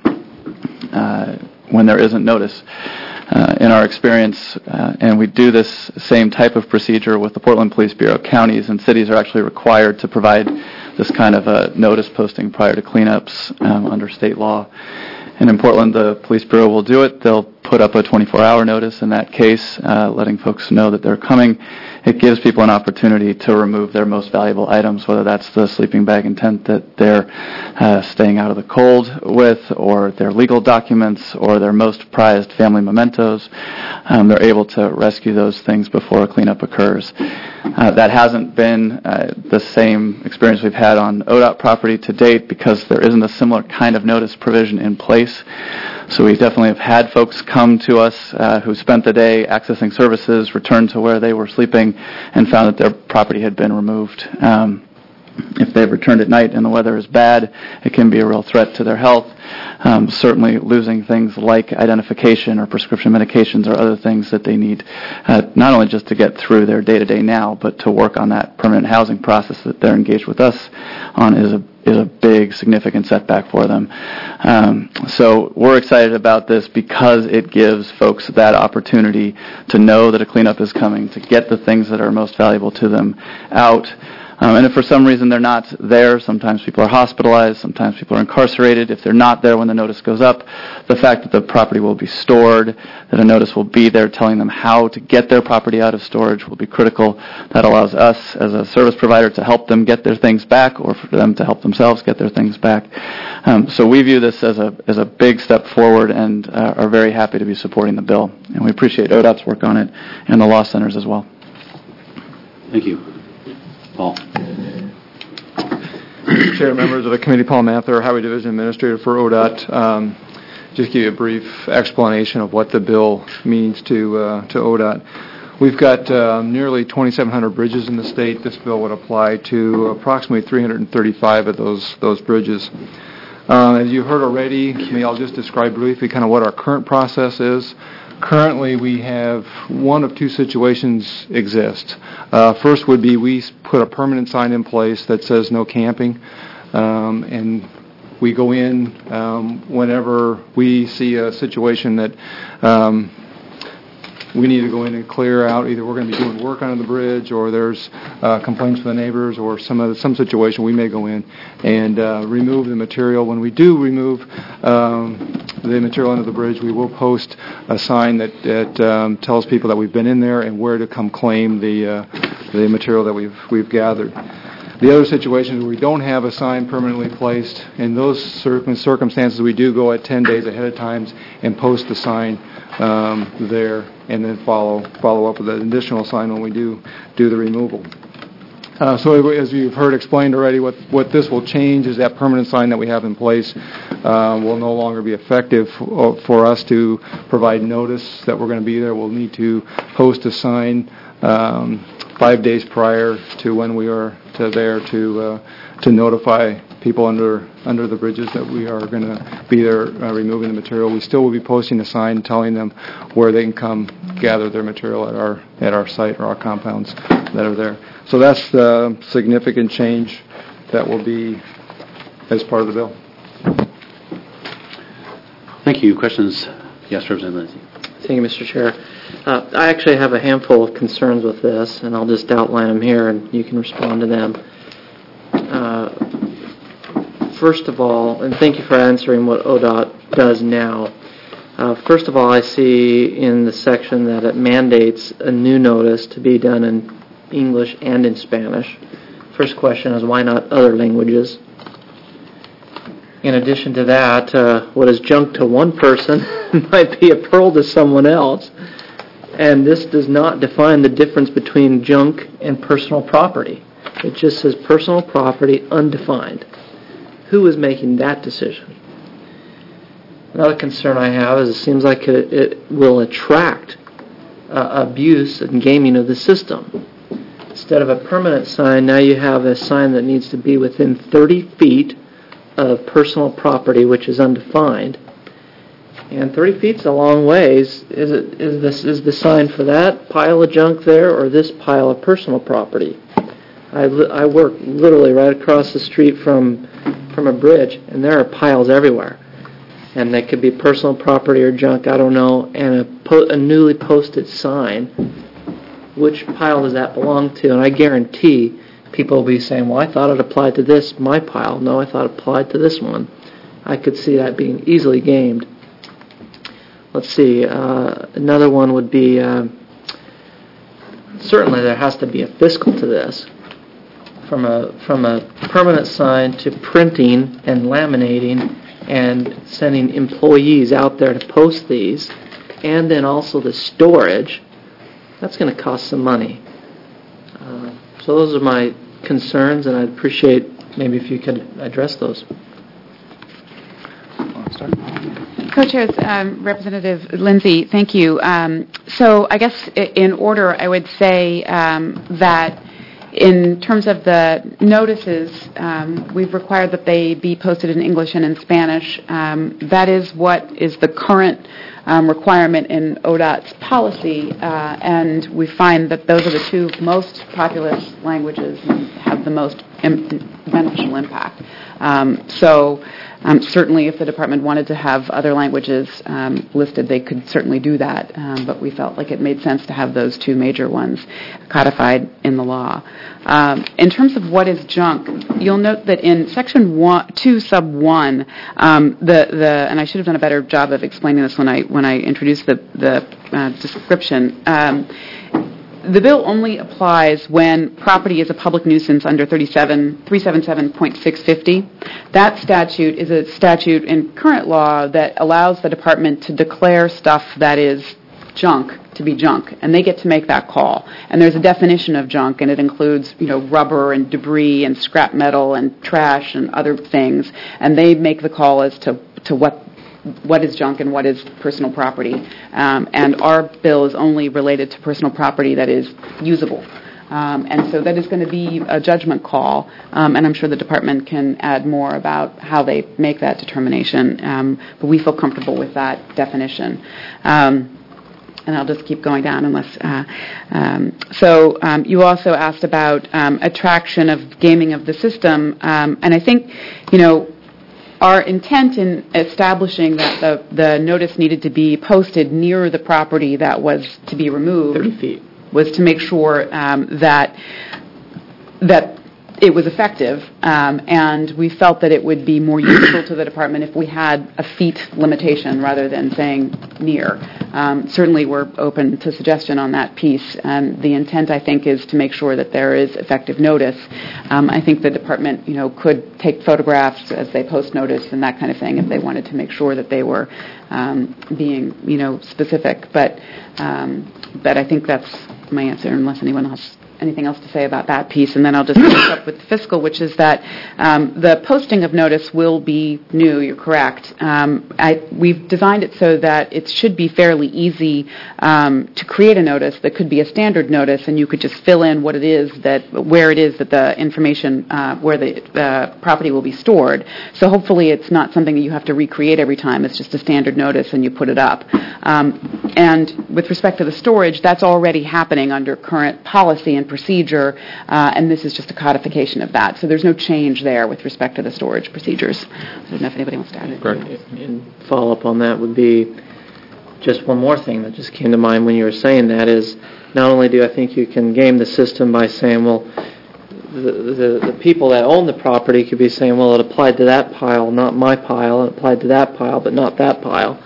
L: uh, when there isn't notice. Uh, in our experience, uh, and we do this same type of procedure with the Portland Police Bureau. Counties and cities are actually required to provide this kind of a notice posting prior to cleanups um, under state law. And in Portland, the Police Bureau will do it. They'll put up a twenty-four hour notice in that case, uh, letting folks know that they're coming. It gives people an opportunity to remove their most valuable items, whether that's the sleeping bag and tent that they're uh, staying out of the cold with, or their legal documents, or their most prized family mementos. Um, they're able to rescue those things before a cleanup occurs. Uh, that hasn't been uh, the same experience we've had on O D O T property to date because there isn't a similar kind of notice provision in place. So we definitely have had folks come to us uh, who spent the day accessing services, returned to where they were sleeping, and found that their property had been removed. Um, if they've returned at night and the weather is bad, it can be a real threat to their health. Um, certainly losing things like identification or prescription medications or other things that they need, uh, not only just to get through their day-to-day now, but to work on that permanent housing process that they're engaged with us on is a is a big, significant setback for them. Um, so we're excited about this because it gives folks that opportunity to know that a cleanup is coming, to get the things that are most valuable to them out. Um, and if for some reason they're not there, sometimes people are hospitalized, sometimes people are incarcerated. If they're not there when the notice goes up, the fact that the property will be stored, that a notice will be there telling them how to get their property out of storage will be critical. That allows us as a service provider to help them get their things back, or for them to help themselves get their things back. Um, so we view this as a as a big step forward and uh, are very happy to be supporting the bill. And we appreciate O D O T's work on it and the law centers as well.
A: Thank you. Paul.
E: Chair, members of the committee, Paul Mather, Highway Division Administrator for O D O T. Um, just give you a brief explanation of what the bill means to uh, to O D O T. We've got uh, nearly twenty-seven hundred bridges in the state. This bill would apply to approximately three hundred thirty-five of those those bridges. Uh, as you heard already, maybe I'll just describe briefly kind of what our current process is. currently we have one of two situations exist. Uh, first would be we put a permanent sign in place that says no camping, um, and we go in um, whenever we see a situation that um, we need to go in and clear out. Either we're going to be doing work under the bridge, or there's uh, complaints from the neighbors, or some other, some situation. We may go in and uh, remove the material. When we do remove um, the material under the bridge, we will post a sign that, that um, tells people that we've been in there and where to come claim the uh, the material that we've we've gathered. The other situations where we don't have a sign permanently placed, in those circum- circumstances we do go at ten days ahead of time and post the sign um, there, and then follow follow up with an additional sign when we do do the removal. Uh, so as you've heard explained already, what, what this will change is that permanent sign that we have in place uh, will no longer be effective for, for us to provide notice that we're going to be there. We'll need to post a sign um, five days prior to when we are to there to uh, to notify people under under the bridges that we are going to be there uh, removing the material. We still will be posting a sign telling them where they can come gather their material at our at our site or our compounds that are there. So that's the significant change that will be as part of the bill.
A: Thank you. Questions? Yes, Representative Lindsay.
B: Thank you, Mister Chair. Uh, I actually have a handful of concerns with this, and I'll just outline them here, and you can respond to them. Uh, first of all, and thank you for answering what O D O T does now. Uh, first of all, I see in the section that it mandates a new notice to be done in English and in Spanish. First question is, why not other languages? In addition to that, uh, what is junk to one person might be a pearl to someone else. And this does not define the difference between junk and personal property. It just says personal property undefined. Who is making that decision? Another concern I have is it seems like it, it will attract uh, abuse and gaming of the system. Instead of a permanent sign, now you have a sign that needs to be within thirty feet of personal property, which is undefined. And thirty feet's a long ways. Is it? Is this? Is the sign for that pile of junk there, or this pile of personal property? I, li- I work literally right across the street from from a bridge, and there are piles everywhere. And they could be personal property or junk, I don't know. And a, po- a newly posted sign. Which pile does that belong to? And I guarantee people will be saying, "Well, I thought it applied to this my pile. No, I thought it applied to this one." I could see that being easily gamed. Let's see, uh, another one would be, uh, certainly there has to be a fiscal to this. From a from a permanent sign to printing and laminating and sending employees out there to post these, and then also the storage, that's going to cost some money. Uh, so those are my concerns, and I'd appreciate maybe if you could address those.
K: Co-chairs, um, Representative Lindsay, thank you. Um, so I guess in order, I would say um, that in terms of the notices, um, we've required that they be posted in English and in Spanish. Um, that is what is the current um, requirement in O D O T's policy, uh, and we find that those are the two most populous languages and have the most im- beneficial impact. Um, so um, certainly if the department wanted to have other languages um, listed, they could certainly do that, um, but we felt like it made sense to have those two major ones codified in the law. Um, in terms of what is junk, you'll note that in section one, two sub one, um, the, the, and I should have done a better job of explaining this when I, when I introduced the, the uh, description. Um, The bill only applies when property is a public nuisance under thirty-seven, three seventy-seven point six fifty. That statute is a statute in current law that allows the department to declare stuff that is junk to be junk, and they get to make that call. And there's a definition of junk, and it includes, you know, rubber and debris and scrap metal and trash and other things, and they make the call as to, to what what is junk and what is personal property. Um, and our bill is only related to personal property that is usable. Um, and so that is going to be a judgment call, um, and I'm sure the department can add more about how they make that determination. Um, but we feel comfortable with that definition. Um, and I'll just keep going down unless. Uh, um, so um, you also asked about um, attraction of gaming of the system, um, and I think, you know, our intent in establishing that the, the notice needed to be posted near the property that was to be removed
B: thirty feet.
K: Was to make sure um, that that it was effective, um, and we felt that it would be more useful to the department if we had a feet limitation rather than saying near. Um, certainly, we're open to suggestion on that piece, and the intent, I think, is to make sure that there is effective notice. Um, I think the department, you know, could take photographs as they post notice and that kind of thing if they wanted to make sure that they were um, being, you know, specific. But, um, but I think that's my answer, unless anyone else. Anything else to say about that piece? And then I'll just finish up with the fiscal, which is that um, the posting of notice will be new. You're correct. Um, I, we've designed it so that it should be fairly easy um, to create a notice that could be a standard notice, and you could just fill in what it is that, where it is that the information, uh, where the uh, property will be stored. So hopefully it's not something that you have to recreate every time. It's just a standard notice, and you put it up. Um, and with respect to the storage, that's already happening under current policy and procedure, uh, and this is just a codification of that. So there's no change there with respect to the storage procedures. I don't know if anybody wants to add anything.
B: And follow up on that would be just one more thing that just came to mind when you were saying that is not only do I think you can game the system by saying, well, the, the, the people that own the property could be saying, well, it applied to that pile, not my pile, it applied to that pile, but not that pile,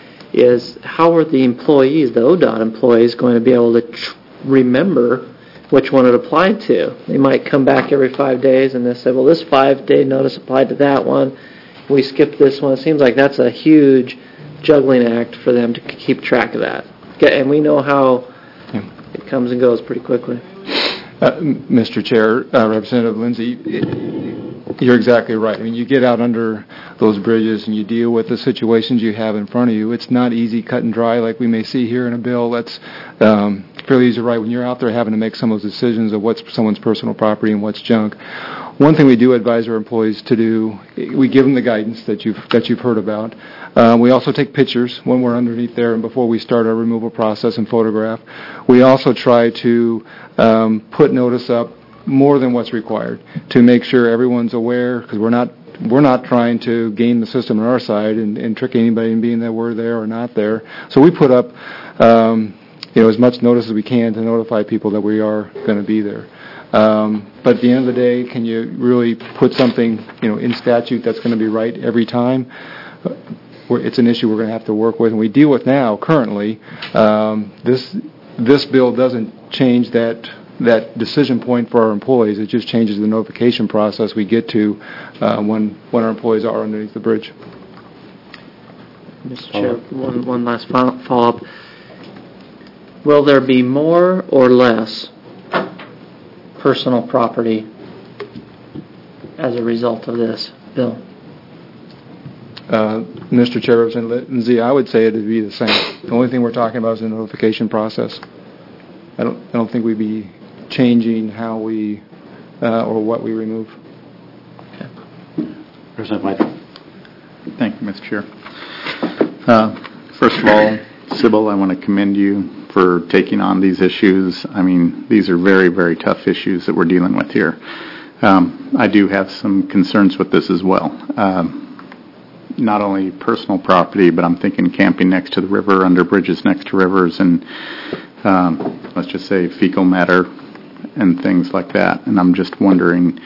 B: is how are the employees, the O D O T employees, going to be able to tr- remember which one it applied to? They might come back every five days and they say, well, this five-day notice applied to that one. We skipped this one. It seems like that's a huge juggling act for them to keep track of that. And we know how it comes and goes pretty quickly.
E: Uh, Mister Chair, uh, Representative Lindsay, it, you're exactly right. I mean, you get out under those bridges and you deal with the situations you have in front of you. It's not easy, cut and dry, like we may see here in a bill. That's um, fairly easy, right? When you're out there having to make some of those decisions of what's someone's personal property and what's junk. One thing we do advise our employees to do, we give them the guidance that you've that you've heard about. Uh, we also take pictures when we're underneath there and before we start our removal process and photograph. We also try to um, put notice up more than what's required to make sure everyone's aware, because we're not we're not trying to game the system on our side and, and trick anybody in being that we're there or not there. So we put up um, you know as much notice as we can to notify people that we are going to be there. Um, but at the end of the day, can you really put something, you know, in statute that's going to be right every time? It's an issue we're going to have to work with, and we deal with now currently. Um, this this bill doesn't change that that decision point for our employees. It just changes the notification process we get to uh, when when our employees are underneath the bridge.
B: Mister Chair, one one last follow up. Will there be more or less personal property as a result of this bill?
E: Uh, Mister Chair, Representative Lindsay, I would say it would be the same. The only thing we're talking about is the notification process. I don't, I don't think we'd be changing how we uh, or what we remove.
A: Okay. Representative White.
J: Thank you, Mister Chair. Uh, first of all, Sybil, I want to commend you for taking on these issues. I mean, these are very, very tough issues that we're dealing with here. Um, I do have some concerns with this as well. Um, not only personal property, but I'm thinking camping next to the river, under bridges next to rivers, and um, let's just say fecal matter and things like that. And I'm just wondering,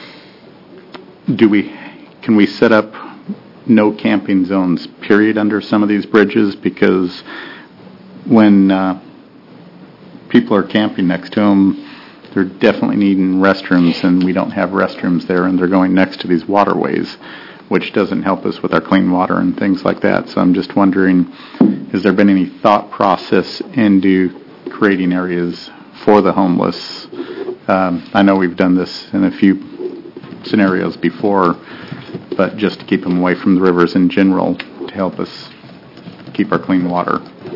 J: do we, can we set up no camping zones, period, under some of these bridges? Because when uh, people are camping next to them, they're definitely needing restrooms, and we don't have restrooms there, and they're going next to these waterways, which doesn't help us with our clean water and things like that. So I'm just wondering, has there been any thought process into creating areas for the homeless? Um, I know we've done this in a few scenarios before, but just to keep them away from the rivers in general to help us keep our clean water.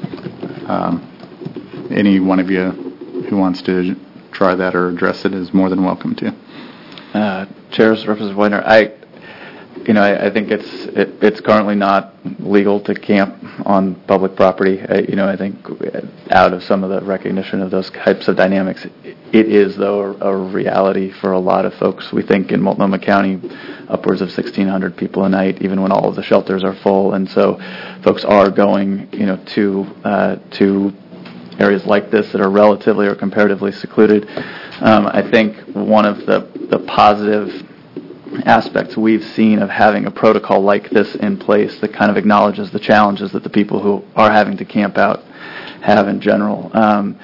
J: Um, any one of you who wants to try that or address it is more than welcome to.
L: Uh, Chairs, Representative Weiner, I you know, I, I think it's it, it's currently not legal to camp on public property. Uh, you know, I think out of some of the recognition of those types of dynamics, it is, though, a, a reality for a lot of folks. We think in Multnomah County, upwards of sixteen hundred people a night, even when all of the shelters are full. And so folks are going, you know, to uh, to areas like this that are relatively or comparatively secluded. Um, I think one of the, the positive aspects we've seen of having a protocol like this in place that kind of acknowledges the challenges that the people who are having to camp out have in general um,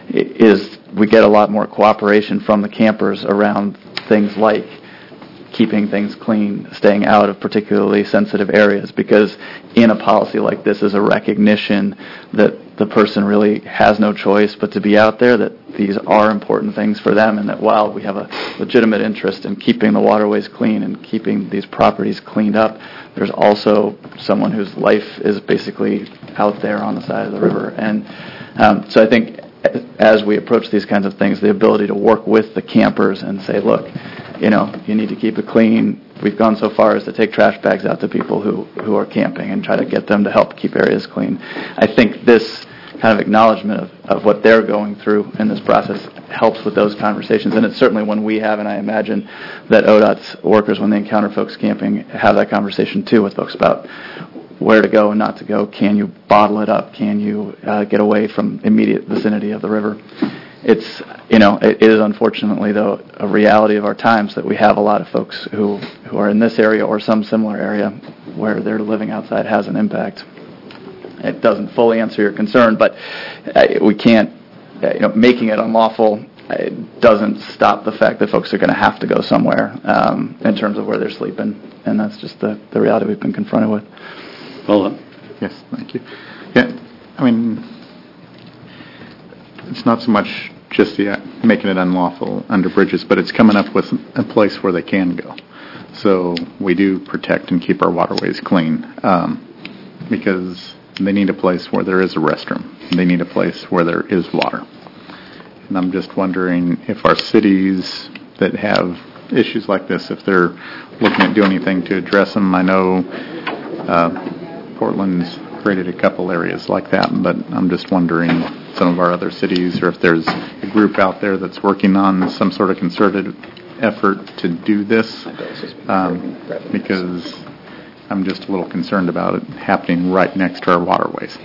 L: is we get a lot more cooperation from the campers around things like keeping things clean, staying out of particularly sensitive areas, because in a policy like this is a recognition that the person really has no choice but to be out there, that these are important things for them, and that while we have a legitimate interest in keeping the waterways clean and keeping these properties cleaned up, there's also someone whose life is basically out there on the side of the river. And um, so I think as we approach these kinds of things, the ability to work with the campers and say, look, you know, you need to keep it clean. We've gone so far as to take trash bags out to people who, who are camping and try to get them to help keep areas clean. I think this kind of acknowledgement of, of what they're going through in this process helps with those conversations. And it's certainly one we have, and I imagine that O D O T's workers, when they encounter folks camping, have that conversation too with folks about where to go and not to go. Can you bottle it up? Can you uh, get away from immediate vicinity of the river? It's, you know, it is unfortunately, though, a reality of our times that we have a lot of folks who, who are in this area or some similar area where their living outside has an impact. It doesn't fully answer your concern, but uh, we can't, uh, you know, making it unlawful it doesn't stop the fact that folks are going to have to go somewhere um, in terms of where they're sleeping, and that's just the, the reality we've been confronted with.
A: Well,
J: yes, thank you. Yeah, I mean, it's not so much just the, uh, making it unlawful under bridges, but it's coming up with a place where they can go. So we do protect and keep our waterways clean um, because they need a place where there is a restroom. They need a place where there is water. And I'm just wondering if our cities that have issues like this, if they're looking at doing anything to address them. I know uh, Portland's created a couple areas like that, but I'm just wondering some of our other cities, or if there's a group out there that's working on some sort of concerted effort to do this, um, because I'm just a little concerned about it happening right next to our waterways.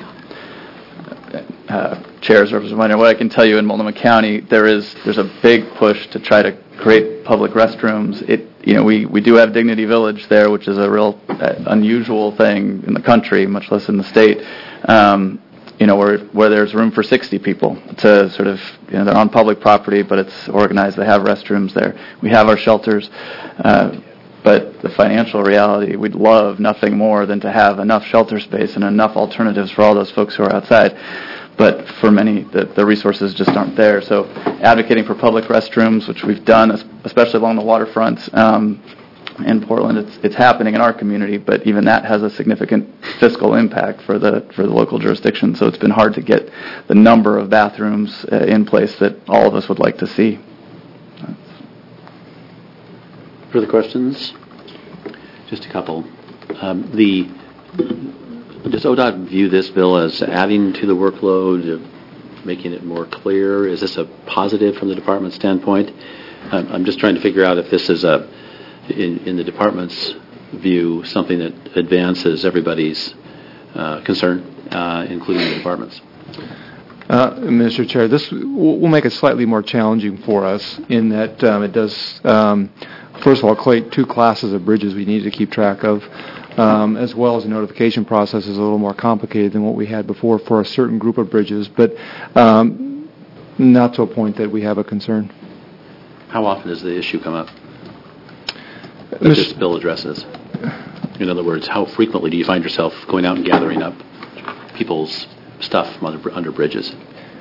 L: Uh, Chairs, Representative Weiner, what I can tell you in Multnomah County, there is there's a big push to try to create public restrooms. It you know we, we do have Dignity Village there, which is a real uh, unusual thing in the country, much less in the state. Um, you know where where there's room for sixty people to sort of you know they're on public property, but it's organized. They have restrooms there. We have our shelters. Uh, But the financial reality, we'd love nothing more than to have enough shelter space and enough alternatives for all those folks who are outside. But for many, the, the resources just aren't there. So advocating for public restrooms, which we've done, especially along the waterfront um, in Portland, it's it's happening in our community. But even that has a significant fiscal impact for the for the local jurisdiction. So it's been hard to get the number of bathrooms uh, in place that all of us would like to see.
A: Further questions? Just a couple. Um, the does O D O T view this bill as adding to the workload, uh, making it more clear? Is this a positive from the department's standpoint? Um, I'm just trying to figure out if this is a, in, in the department's view, something that advances everybody's uh, concern, uh, including the department's.
E: Uh, Mister Chair, this will will make it slightly more challenging for us in that um, it does, um, first of all, create two classes of bridges we need to keep track of, um, as well as the notification process is a little more complicated than what we had before for a certain group of bridges, but um, not to a point that we have a concern.
A: How often does the issue come up that this bill addresses? In other words, how frequently do you find yourself going out and gathering up people's stuff under, under bridges?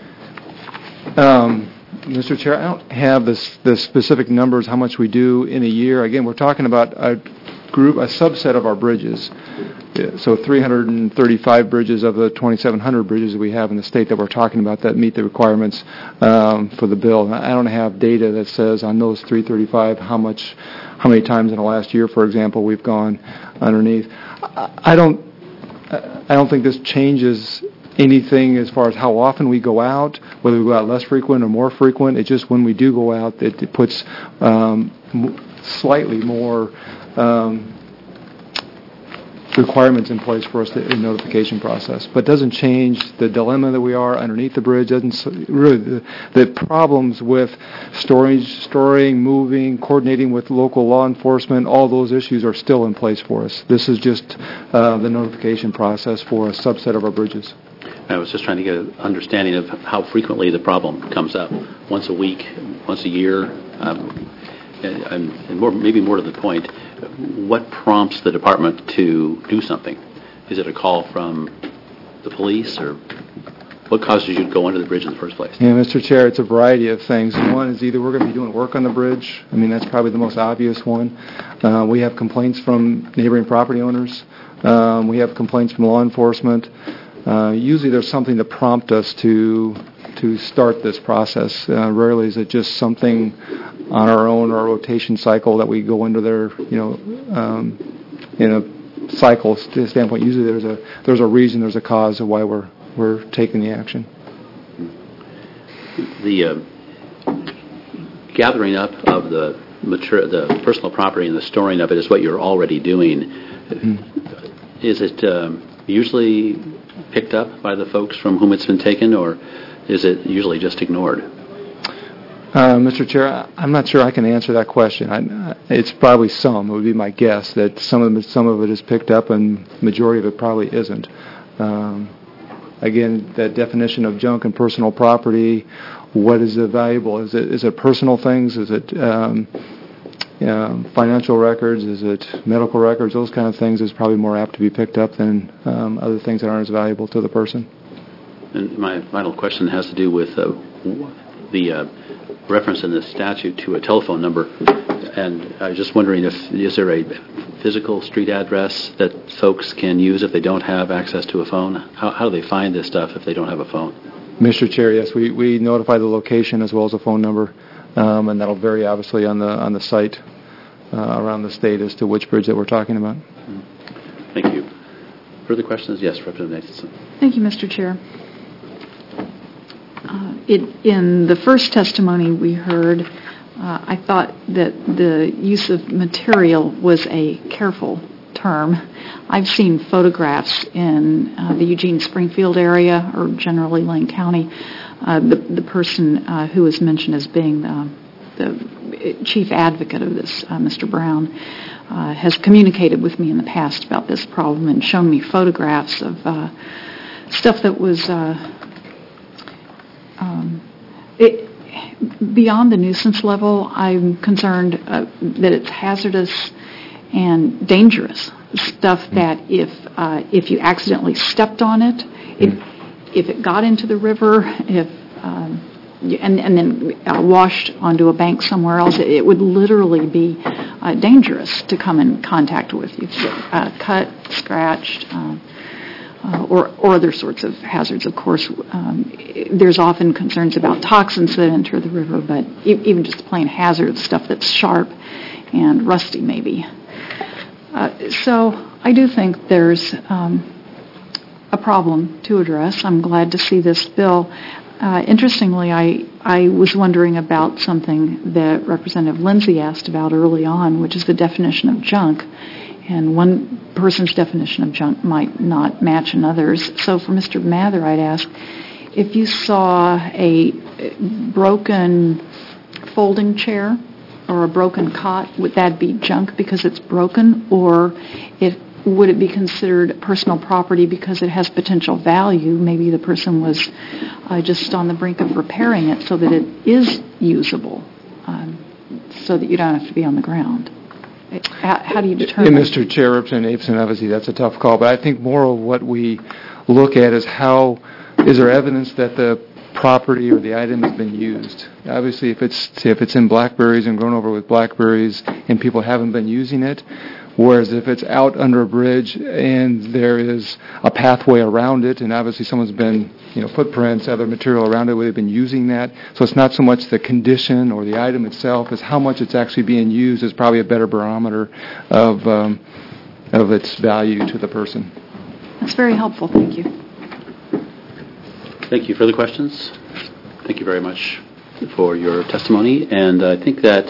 E: Um, Mister Chair, I don't have this, the specific numbers, how much we do in a year. Again, we're talking about a group, a subset of our bridges so three hundred thirty-five bridges of the twenty-seven hundred bridges that we have in the state that we're talking about that meet the requirements um, for the bill. I don't have data that says on those three hundred thirty-five how much, how many times in the last year, for example, we've gone underneath. I don't, I don't think this changes anything as far as how often we go out, whether we go out less frequent or more frequent. It's just when we do go out, it, it puts um, slightly more um, requirements in place for us to, in notification process, but doesn't change the dilemma that we are underneath the bridge. Doesn't really the, the problems with storage, storing, moving, coordinating with local law enforcement. All those issues are still in place for us. This is just uh, the notification process for a subset of our bridges.
A: I was just trying to get an understanding of how frequently the problem comes up. Once a week, once a year, um, and, and more, maybe more to the point, what prompts the department to do something? Is it a call from the police, or what causes you to go under the bridge in the first place?
E: Yeah, Mister Chair, it's a variety of things. One is either we're going to be doing work on the bridge. I mean, that's probably the most obvious one. Uh, we have complaints from neighboring property owners. Um, we have complaints from law enforcement. Uh, usually there's something to prompt us to to start this process. Uh, rarely is it just something on our own or a rotation cycle that we go into there, you know, um, in a cycle st- standpoint. Usually there's a there's a reason, there's a cause of why we're we're taking the action.
A: The uh, gathering up of the mature, the personal property and the storing of it is what you're already doing. Mm-hmm. Is it um, usually picked up by the folks from whom it's been taken, or is it usually just ignored?
E: Uh, Mister Chair, I'm not sure I can answer that question. I, it's probably some. It would be my guess that some of it, some of it is picked up, and majority of it probably isn't. Um, again, that definition of junk and personal property. What is it valuable? Is it is it personal things? Is it um, you know, financial records? Is it medical records? Those kind of things is probably more apt to be picked up than um, other things that aren't as valuable to the person.
A: And my final question has to do with uh, the uh, reference in the statute to a telephone number. And I was just wondering if is there a physical street address that folks can use if they don't have access to a phone? How, how do they find this stuff if they don't have a phone?
E: Mister Chair, yes, we, we notify the location as well as a phone number. Um, and that'll vary, obviously, on the on the site uh, around the state as to which bridge that we're talking about.
A: Thank you. Further questions? Yes, Representative Nathanson.
G: Thank you, Mister Chair. Uh, it, in the first testimony we heard, uh, I thought that the use of material was a careful term. I've seen photographs in uh, the Eugene-Springfield area, or generally Lane County. Uh, the, the person uh, who was mentioned as being the, the chief advocate of this, uh, Mister Brown, uh, has communicated with me in the past about this problem and shown me photographs of uh, stuff that was uh, um, it, beyond the nuisance level. I'm concerned uh, that it's hazardous and dangerous stuff that if uh, if you accidentally stepped on it, it if it got into the river, if um, and, and then uh, washed onto a bank somewhere else, it, it would literally be uh, dangerous to come in contact with you. Uh, cut, scratched, uh, uh, or, or other sorts of hazards. Of course, um, there's often concerns about toxins that enter the river, but e- even just plain hazard stuff that's sharp and rusty maybe. Uh, so I do think there's um, a problem to address. I'm glad to see this bill. Uh, interestingly, I, I was wondering about something that Representative Lindsay asked about early on, which is the definition of junk. And one person's definition of junk might not match another's. So for Mister Mather, I'd ask, if you saw a broken folding chair or a broken cot, would that be junk because it's broken, or if would it be considered personal property because it has potential value? Maybe the person was uh, just on the brink of repairing it so that it is usable, um, so that you don't have to be on the ground. How, how do you determine?
E: Yeah, Mister Chair, Representative Apesen, obviously that's a tough call, but I think more of what we look at is how, is there evidence that the property or the item has been used? Obviously, if it's if it's in blackberries and grown over with blackberries and people haven't been using it, Whereas if it's out under a bridge and there is a pathway around it, and obviously someone's been, you know, footprints, other material around it where they've been using that. So it's not so much the condition or the item itself as how much it's actually being used is probably a better barometer of um, of its value to the person.
G: That's very helpful. Thank you.
A: Thank you. Further questions? Thank you very much for your testimony. And I think that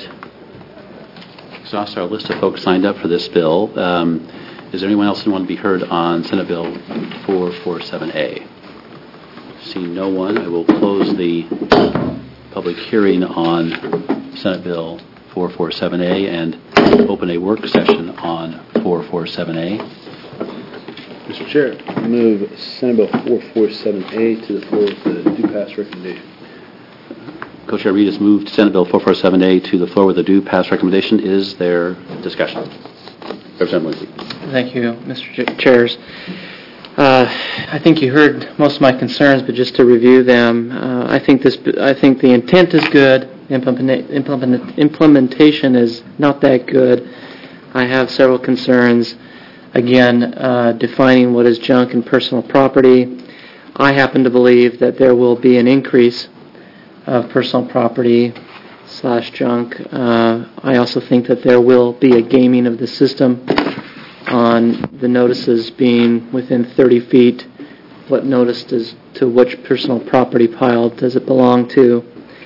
A: exhausts our list of folks signed up for this bill. Um, is there anyone else who want to be heard on Senate Bill four forty-seven A? Seeing no one, I will close the public hearing on Senate Bill four forty-seven A and open a work session on four forty-seven A.
D: Mister Chair, I move Senate Bill four forty-seven A to the floor with the due pass recommendation.
A: Co-Chair Reed has moved Senate Bill four forty-seven A to the floor with a due pass recommendation. Is there discussion? Representative Lindsay.
B: Thank you, Mister Ch- Chairs. Uh, I think you heard most of my concerns, but just to review them, uh, I think this. I think the intent is good. Implement, implement, implementation is not that good. I have several concerns. Again, uh, defining what is junk and personal property. I happen to believe that there will be an increase of personal property slash junk. Uh, I also think that there will be a gaming of the system on the notices being within thirty feet. What notice does to which personal property pile does it belong to?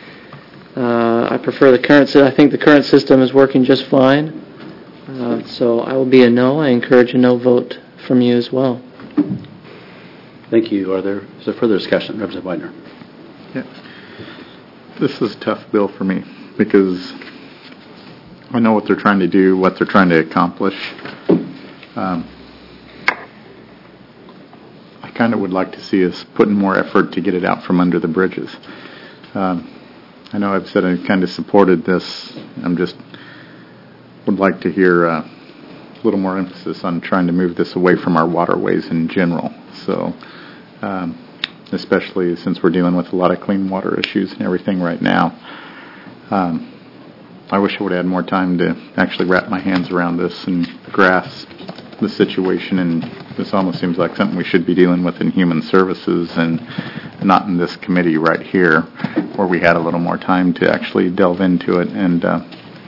B: Uh, I prefer the current. I think the current system is working just fine. Uh, so I will be a no. I encourage a no vote from you as well.
A: Thank you. Are there is there further discussion, Representative Widener?
J: Yeah. This is a tough bill for me because I know what they're trying to do, what they're trying to accomplish. Um, I kind of would like to see us put in more effort to get it out from under the bridges. Um, I know I've said I kind of supported this. I'm just would like to hear uh, a little more emphasis on trying to move this away from our waterways in general. So, um, especially since we're dealing with a lot of clean water issues and everything right now. Um, I wish I would have had more time to actually wrap my hands around this and grasp the situation, and this almost seems like something we should be dealing with in Human Services and not in this committee right here, where we had a little more time to actually delve into it. And uh,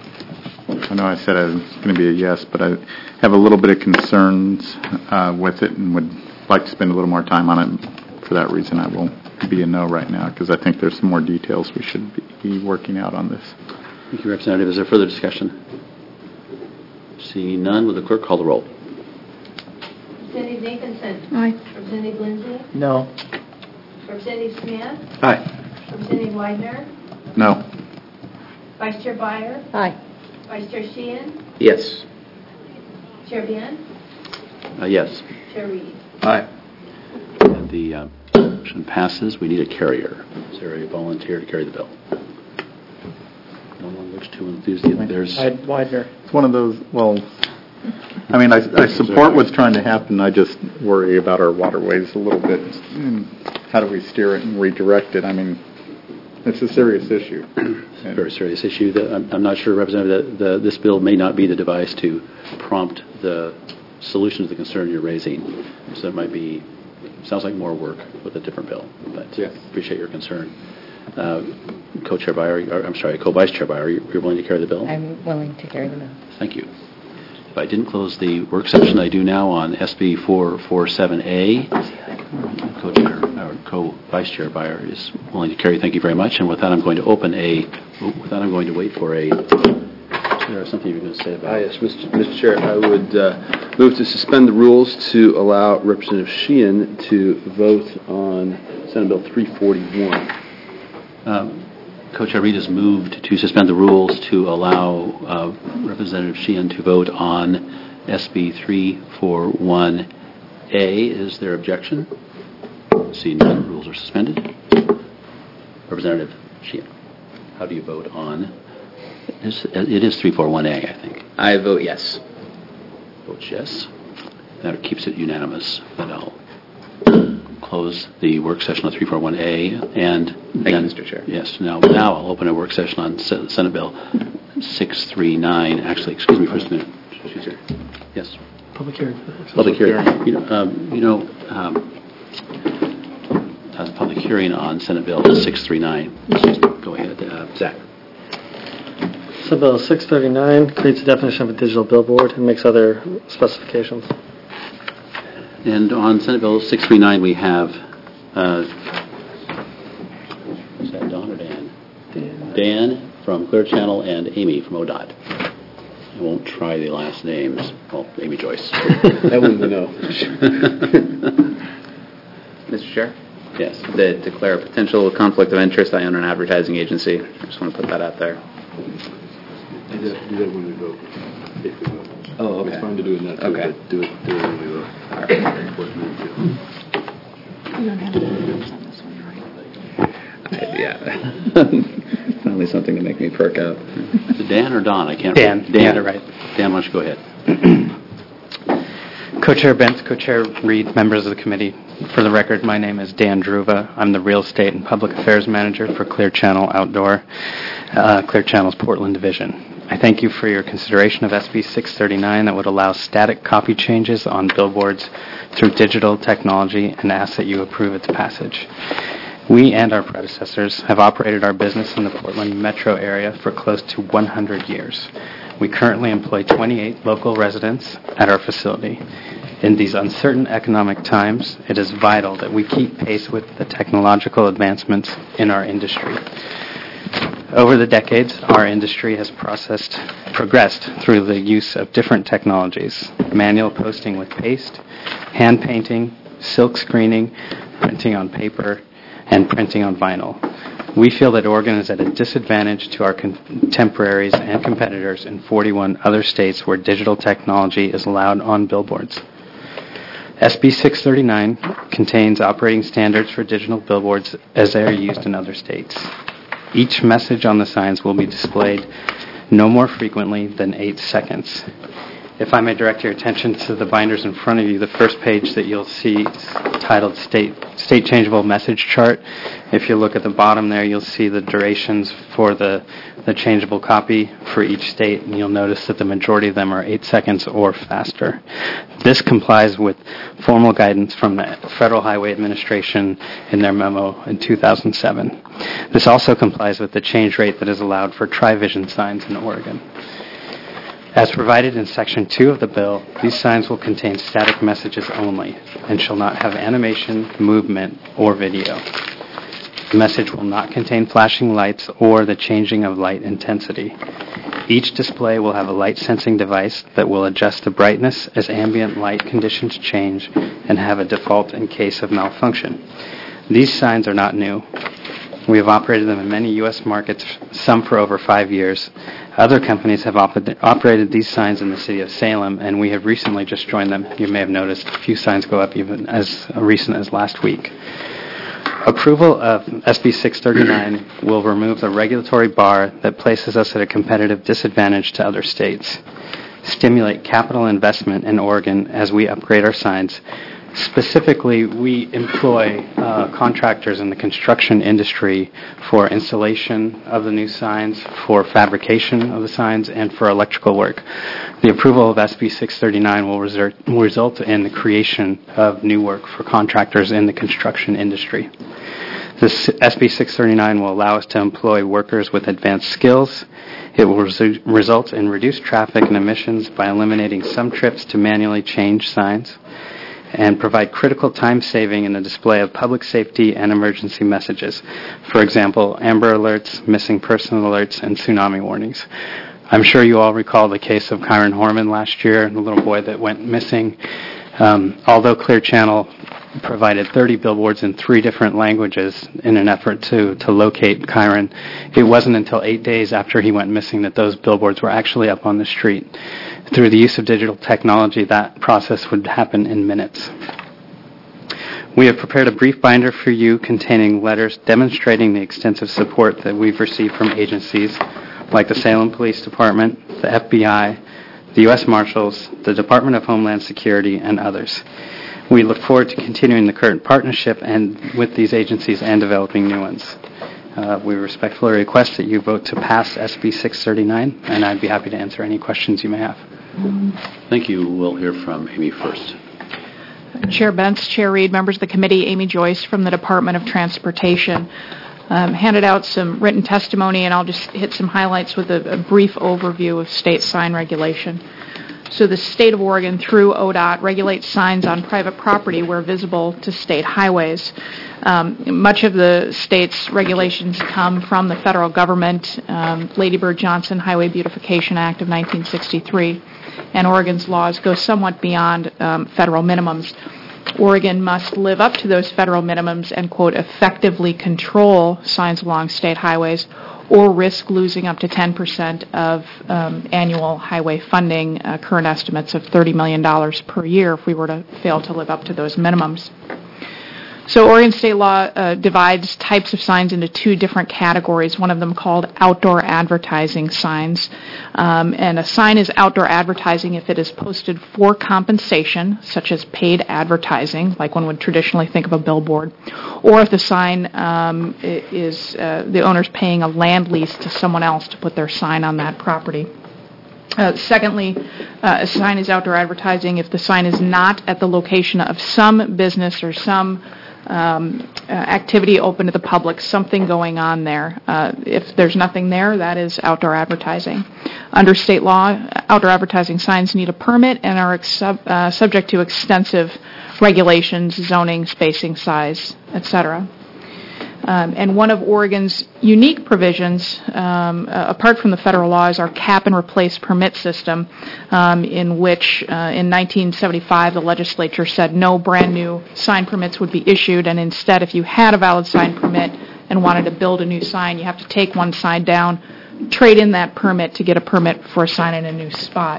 J: I know I said I was going to be a yes, but I have a little bit of concerns uh, with it and would like to spend a little more time on it. For that reason, I will be a no right now, because I think there's some more details we should be working out on this.
A: Thank you, Representative. Is there further discussion? Seeing none, will the clerk call the roll?
M: Representative Nathanson.
G: Aye.
M: Representative Lindsay.
B: No.
M: Representative Smith.
A: Aye.
M: Representative Widener.
J: No.
M: Vice Chair Byer.
I: Aye.
M: Vice Chair Sheehan.
D: Yes.
M: Chair Bien.
A: Uh, yes.
M: Chair Reed.
D: Aye.
A: And the uh, motion passes. We need a carrier. Is there a volunteer to carry the bill? No one looks too enthused. There's
B: I'd Widener.
J: It's one of those, well, I mean, I, I support what's trying to happen. I just worry about our waterways a little bit. And how do we steer it and redirect it? I mean, it's a serious issue.
A: It's a very serious issue. That I'm, I'm not sure, Representative, that the, this bill may not be the device to prompt the solution to the concern you're raising. So it might be, sounds like more work with a different bill. But
D: Yes.
A: appreciate your concern. Uh, Co-Chair Byer, or, I'm sorry, Co-Vice Chair Byer, you're willing to carry the bill?
I: I'm willing to carry the bill.
A: Thank you. If I didn't close the work session, I do now on S B four forty-seven A. Co-Chair, or Co-Vice Chair Byer is willing to carry. Thank you very much. And with that, I'm going to open a, with that, I'm going to wait for a, is there something you're going to say about?
D: Ah, yes, Mister Mister Chair, I would uh, move to suspend the rules to allow Representative Sheehan to vote on Senate Bill three forty-one.
A: Um, Co-Chair Reed has moved to suspend the rules to allow uh, Representative Sheehan to vote on S B three forty-one A. Is there objection? Seeing none, rules are suspended. Representative Sheehan, how do you vote on? It is three forty-one A, I think.
D: I vote yes.
A: Votes yes. That keeps it unanimous. But I'll close the work session on three forty-one A, and
D: Thank
A: then,
D: you, Mister Chair.
A: Yes, now now I'll open a work session on Senate Bill six thirty-nine. Actually, excuse me for just a minute. Excuse me. Yes.
B: Public hearing.
A: Public hearing. You know, um, you know um, uh, the public hearing on Senate Bill six thirty-nine. Go ahead, uh, Zach.
B: Senate Bill six thirty-nine creates a definition of a digital billboard and makes other specifications.
A: And on Senate Bill six thirty-nine, we have, uh, is that Don or Dan? Dan. Dan from Clear Channel and Amy from O D O T. I won't try the last names. Well, Amy Joyce.
D: That one we know.
N: Mister Chair?
A: Yes.
N: To declare a potential conflict of interest, I own an advertising agency. I just want to put that out there.
D: Do that, do that when we vote. If we vote.
N: Oh, okay.
D: It's fine to do it now, too,
N: Okay.
D: but do it, do it when we vote.
N: All right.
G: You don't have to vote on this one, right?
N: Yeah. Finally something to make me perk up.
A: Is it Dan or Don? I can't
O: Dan.
A: remember. Dan,
O: Dan, right.
A: Dan, why don't you go ahead?
O: Co-Chair Bentz, Co-Chair Reed, members of the committee. For the record, my name is Dan Druva. I'm the Real Estate and Public Affairs Manager for Clear Channel Outdoor, uh, Clear Channel's Portland division. I thank you for your consideration of S B six thirty-nine that would allow static copy changes on billboards through digital technology and ask that you approve its passage. We and our predecessors have operated our business in the Portland metro area for close to one hundred years. We currently employ twenty-eight local residents at our facility. In these uncertain economic times, it is vital that we keep pace with the technological advancements in our industry. Over the decades, our industry has processed, progressed through the use of different technologies: manual posting with paste, hand painting, silk screening, printing on paper, and printing on vinyl. We feel that Oregon is at a disadvantage to our contemporaries and competitors in forty-one other states where digital technology is allowed on billboards. S B six thirty-nine contains operating standards for digital billboards as they are used in other states. Each message on the signs will be displayed no more frequently than eight seconds. If I may direct your attention to the binders in front of you, the first page that you'll see is titled State State Changeable Message Chart. If you look at the bottom there, you'll see the durations for the, the changeable copy for each state, and you'll notice that the majority of them are eight seconds or faster. This complies with formal guidance from the Federal Highway Administration in their memo in two thousand seven. This also complies with the change rate that is allowed for tri-vision signs in Oregon. As provided in Section two of the bill, these signs will contain static messages only and shall not have animation, movement, or video. The message will not contain flashing lights or the changing of light intensity. Each display will have a light-sensing device that will adjust the brightness as ambient light conditions change and have a default in case of malfunction. These signs are not new. We have operated them in many U S markets, some for over five years. Other companies have op- operated these signs in the city of Salem, and we have recently just joined them. You may have noticed a few signs go up even as recent as last week. Approval of S B six thirty-nine will remove the regulatory bar that places us at a competitive disadvantage to other states, stimulate capital investment in Oregon as we upgrade our signs. Specifically, we employ uh, contractors in the construction industry for installation of the new signs, for fabrication of the signs, and for electrical work. The approval of S B six thirty-nine will result, will result in the creation of new work for contractors in the construction industry. This S B six thirty-nine will allow us to employ workers with advanced skills. It will resu- result in reduced traffic and emissions by eliminating some trips to manually change signs, and provide critical time saving in the display of public safety and emergency messages. For example, Amber Alerts, missing person alerts, and tsunami warnings. I'm sure you all recall the case of Kyron Horman last year, the little boy that went missing. Um, although Clear Channel provided thirty billboards in three different languages in an effort to, to locate Kyron, it wasn't until eight days after he went missing that those billboards were actually up on the street. Through the use of digital technology, that process would happen in minutes. We have prepared a brief binder for you containing letters demonstrating the extensive support that we've received from agencies like the Salem Police Department, the F B I, the U S Marshals, the Department of Homeland Security, and others. We look forward to continuing the current partnership and with these agencies and developing new ones. Uh, we respectfully request that you vote to pass S B six thirty-nine, and I'd be happy to answer any questions you may have.
A: Thank you. We'll hear from Amy first.
P: Chair Bentz, Chair Reed, members of the committee, Amy Joyce from the Department of Transportation. Um, handed out some written testimony, and I'll just hit some highlights with a, a brief overview of state sign regulation. So the state of Oregon, through O D O T, regulates signs on private property where visible to state highways. Um, much of the state's regulations come from the federal government, um, Lady Bird Johnson Highway Beautification Act of nineteen sixty-three, and Oregon's laws go somewhat beyond um, federal minimums. Oregon must live up to those federal minimums and, quote, effectively control signs along state highways or risk losing up to ten percent of um, annual highway funding, uh, current estimates of thirty million dollars per year if we were to fail to live up to those minimums. So Oregon state law uh, divides types of signs into two different categories, one of them called outdoor advertising signs. Um, and a sign is outdoor advertising if it is posted for compensation, such as paid advertising, like one would traditionally think of a billboard, or if the sign um, is uh, the owner's paying a land lease to someone else to put their sign on that property. Uh, secondly, uh, a sign is outdoor advertising if the sign is not at the location of some business or some um, uh, activity open to the public, something going on there. Uh, if there's nothing there, that is outdoor advertising. Under state law, outdoor advertising signs need a permit and are ex- uh, subject to extensive regulations, zoning, spacing, size, et cetera. Um, and one of Oregon's unique provisions, um, uh, apart from the federal law, is our cap and replace permit system, um, in which uh, in nineteen seventy-five the legislature said no brand new sign permits would be issued, and instead if you had a valid sign permit and wanted to build a new sign, you have to take one sign down, trade in that permit to get a permit for a sign in a new spot.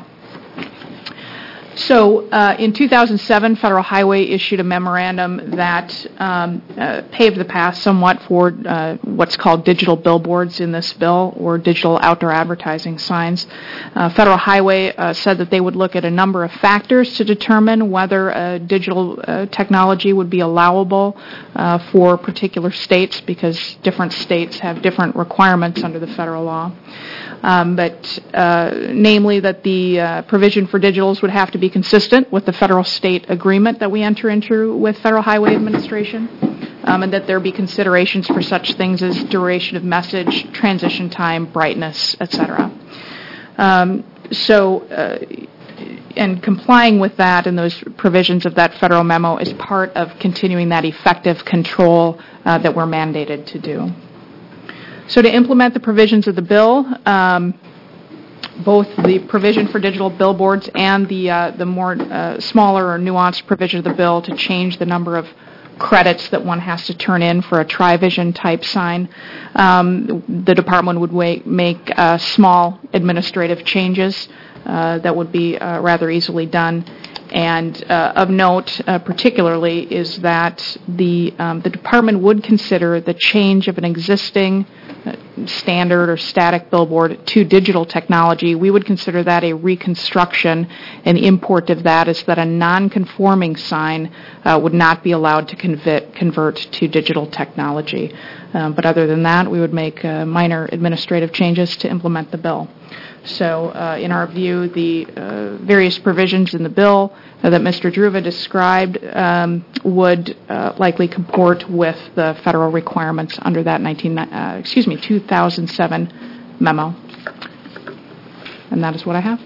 P: So uh, in two thousand seven, Federal Highway issued a memorandum that um, uh, paved the path somewhat for uh, what's called digital billboards in this bill, or digital outdoor advertising signs. Uh, Federal Highway uh, said that they would look at a number of factors to determine whether uh, digital uh, technology would be allowable uh, for particular states, because different states have different requirements under the federal law. Um, but uh, namely that the uh, provision for digitals would have to be consistent with the federal-state agreement that we enter into with Federal Highway Administration, um, and that there be considerations for such things as duration of message, transition time, brightness, et cetera. Um, so, uh, and complying with that and those provisions of that federal memo is part of continuing that effective control uh, that we're mandated to do. So to implement the provisions of the bill, um, both the provision for digital billboards and the uh, the more uh, smaller or nuanced provision of the bill to change the number of credits that one has to turn in for a TriVision type sign, um, the department would wa- make uh, small administrative changes uh, that would be uh, rather easily done. And uh, of note, uh, particularly, is that the um, the department would consider the change of an existing uh, standard or static billboard to digital technology. We would consider that a reconstruction, and the import of that is that a non-conforming sign uh, would not be allowed to convert, convert to digital technology. Um, but other than that, we would make uh, minor administrative changes to implement the bill. So, uh, in our view, the uh, various provisions in the bill uh, that Mister Druva described um, would uh, likely comport with the federal requirements under that nineteen, uh, excuse me, two thousand seven memo. And that is what I have.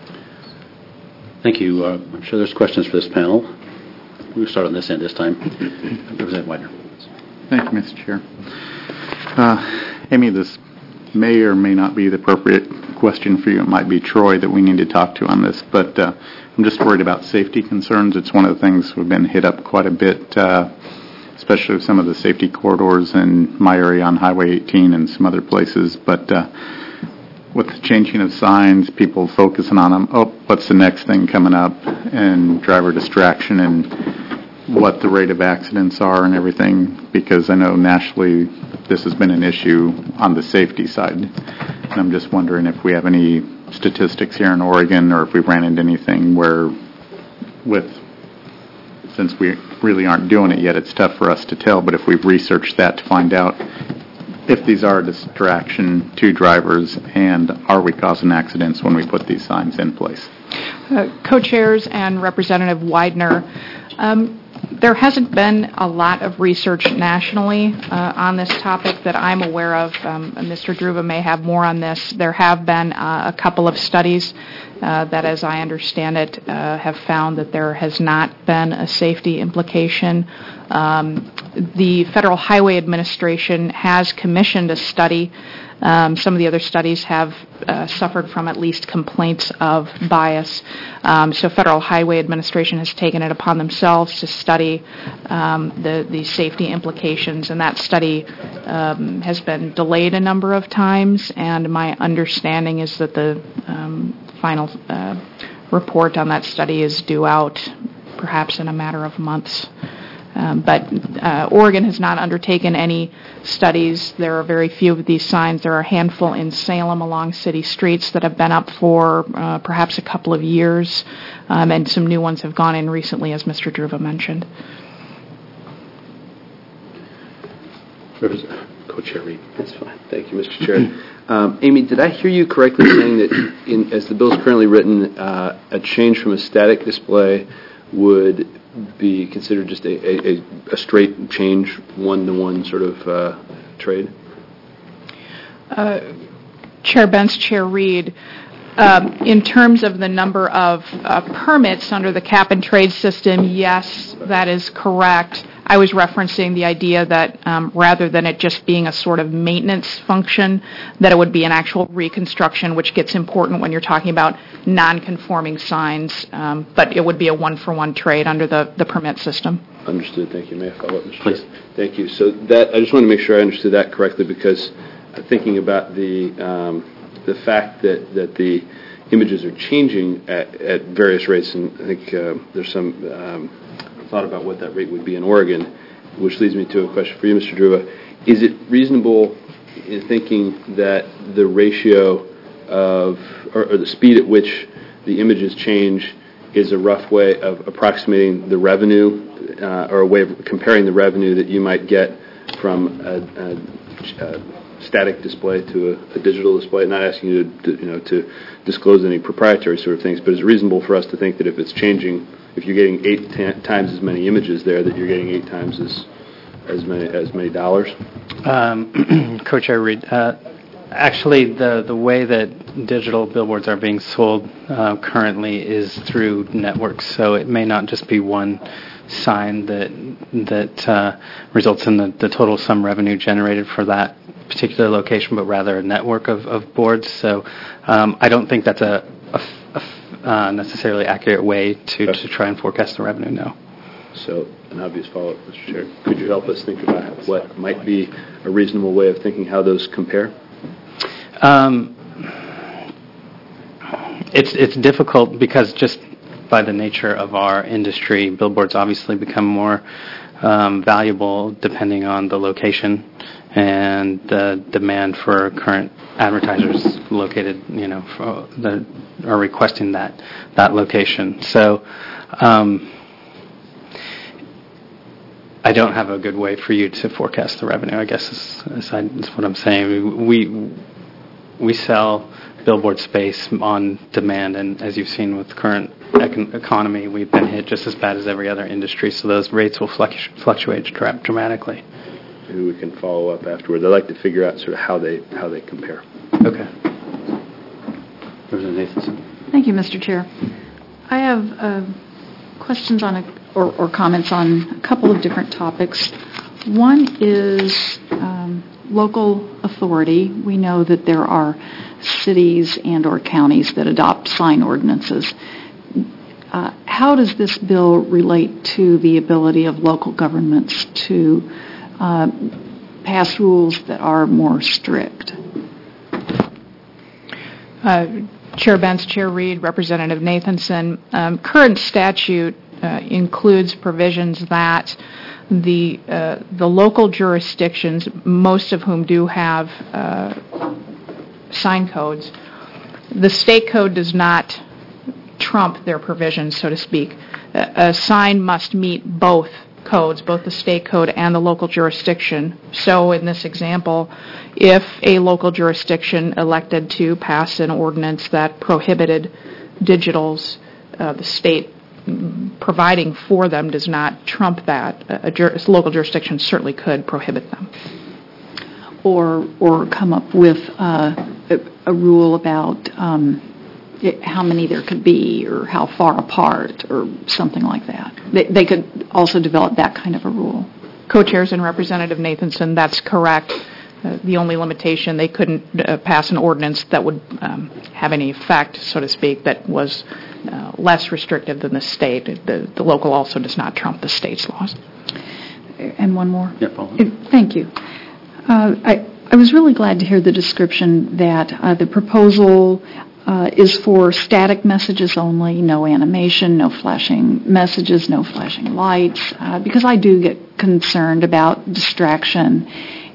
A: Thank you. Uh, I'm sure there's questions for this panel. We'll start on this end this time. Representative Widener.
J: Thank you, Mister Chair. Uh, Amy, this may or may not be the appropriate question for you. It might be Troy that we need to talk to on this, but uh, I'm just worried about safety concerns. It's one of the things we've been hit up quite a bit, uh, especially with some of the safety corridors in my area on Highway eighteen and some other places. But uh, with the changing of signs, people focusing on them, oh, what's the next thing coming up, and driver distraction, and what the rate of accidents are and everything, because I know nationally this has been an issue on the safety side. And I'm just wondering if we have any statistics here in Oregon, or if we ran into anything where, with, since we really aren't doing it yet, it's tough for us to tell, but if we've researched that to find out if these are a distraction to drivers, and are we causing accidents when we put these signs in place?
P: Uh, Co-chairs and Representative Widener, um, there hasn't been a lot of research nationally uh, on this topic that I'm aware of. Um, Mister Druva may have more on this. There have been uh, a couple of studies uh, that, as I understand it, uh, have found that there has not been a safety implication. Um, the Federal Highway Administration has commissioned a study. Um, some of the other studies have uh, suffered from at least complaints of bias. Um, so Federal Highway Administration has taken it upon themselves to study um, the, the safety implications, and that study um, has been delayed a number of times, and my understanding is that the um, final uh, report on that study is due out perhaps in a matter of months. Um, but uh, Oregon has not undertaken any studies. There are very few of these signs. There are a handful in Salem along city streets that have been up for uh, perhaps a couple of years, um, and some new ones have gone in recently, as Mister Druva mentioned.
D: Co-Chair Reed. That's fine. Thank you, Mister Chair. Um, Amy, did I hear you correctly saying that in, as the bill is currently written, uh, a change from a static display would be considered just a, a, a straight change, one-to-one sort of uh, trade?
P: Uh, Chair Benz, Chair Reed, um, in terms of the number of uh, permits under the cap-and-trade system, yes, that is correct. I was referencing the idea that um, rather than it just being a sort of maintenance function, that it would be an actual reconstruction, which gets important when you're talking about non-conforming signs, um, but it would be a one-for-one trade under the, the permit system.
D: Understood. Thank you. May I follow up, Mister Please. Chair? Thank you. So that I just want to make sure I understood that correctly, because uh, thinking about the um, the fact that, that the images are changing at, at various rates, and I think uh, there's some um, thought about what that rate would be in Oregon, which leads me to a question for you, Mister Druva. Is it reasonable in thinking that the ratio of, or, or the speed at which the images change is a rough way of approximating the revenue, uh, or a way of comparing the revenue that you might get from a, a, a static display to a, a digital display? Not asking you to, to, you know, to disclose any proprietary sort of things, but it's reasonable for us to think that if it's changing, if you're getting eight t- times as many images there, that you're getting eight times as as many as many dollars.
O: Um, Co-Chair Reed, uh, actually, the the way that digital billboards are being sold uh, currently is through networks. So it may not just be one sign that that uh, results in the, the total sum revenue generated for that particular location, but rather a network of, of boards. So um, I don't think that's a, a, a uh, necessarily accurate way to, to try and forecast the revenue, no.
D: So an obvious follow-up, Mister Chair. Could you help us think about what might be a reasonable way of thinking how those compare?
O: Um, it's it's difficult because just by the nature of our industry, billboards obviously become more um, valuable depending on the location and the demand for current advertisers located, you know, for that are requesting that that location. So um, I don't have a good way for you to forecast the revenue, I guess is, is, I, is what I'm saying. We we sell billboard space on demand, and as you've seen with the current econ- economy, we've been hit just as bad as every other industry, so those rates will fluctu- fluctuate dra- dramatically.
D: Maybe we can follow up afterwards. I'd like to figure out sort of how they how they compare.
O: Okay.
A: Representative Nathanson.
G: Thank you, Mister Chair. I have uh, questions on a, or, or comments on a couple of different topics. One is um, local authority. We know that there are cities and or counties that adopt sign ordinances. Uh, how does this bill relate to the ability of local governments to uh, pass rules that are more strict?
P: Uh, Chair Benz, Chair Reed, Representative Nathanson, um, current statute uh, includes provisions that the uh, the local jurisdictions, most of whom do have uh, sign codes, the state code does not trump their provisions, so to speak. A, a sign must meet both codes, both the state code and the local jurisdiction. So in this example, if a local jurisdiction elected to pass an ordinance that prohibited digitals, uh, the state providing for them does not trump that. A, a, jur- a local jurisdiction certainly could prohibit them.
G: Or, or come up with uh, a, a rule about um, it, how many there could be or how far apart or something like that. They, they could also develop that kind of a rule.
P: Co-chairs and Representative Nathanson, that's correct. Uh, the only limitation, they couldn't uh, pass an ordinance that would um, have any effect, so to speak, that was uh, less restrictive than the state. The, the local also does not trump the state's laws.
G: And one more.
A: Yeah, Paul.
G: Thank you. Uh, I, I was really glad to hear the description that uh, the proposal uh, is for static messages only, no animation, no flashing messages, no flashing lights, uh, because I do get concerned about distraction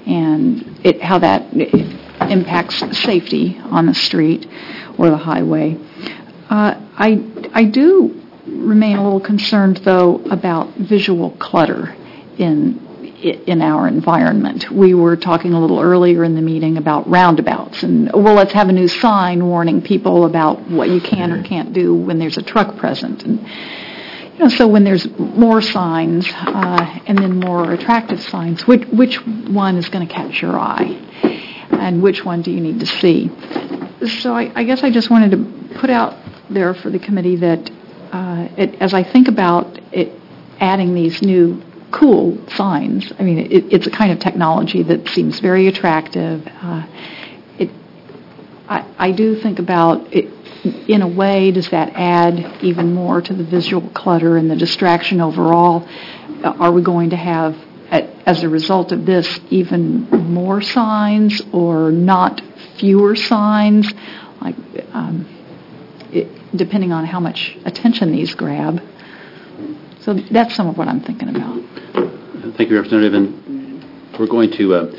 G: and it, how that impacts safety on the street or the highway. Uh, I, I do remain a little concerned, though, about visual clutter in in our environment. We were talking a little earlier in the meeting about roundabouts, and, well, let's have a new sign warning people about what you can or can't do when there's a truck present. And you know, so when there's more signs uh, and then more attractive signs, which, which one is going to catch your eye? And which one do you need to see? So I, I guess I just wanted to put out there for the committee that uh, it, as I think about it, adding these new cool signs, I mean, it, it's a kind of technology that seems very attractive. Uh, it, I, I do think about it, in a way, does that add even more to the visual clutter and the distraction overall? Are we going to have, as a result of this, even more signs or not fewer signs? Like, um, it, depending on how much attention these grab. So that's some of what I'm thinking about.
A: Thank you, Representative. And we're going to uh,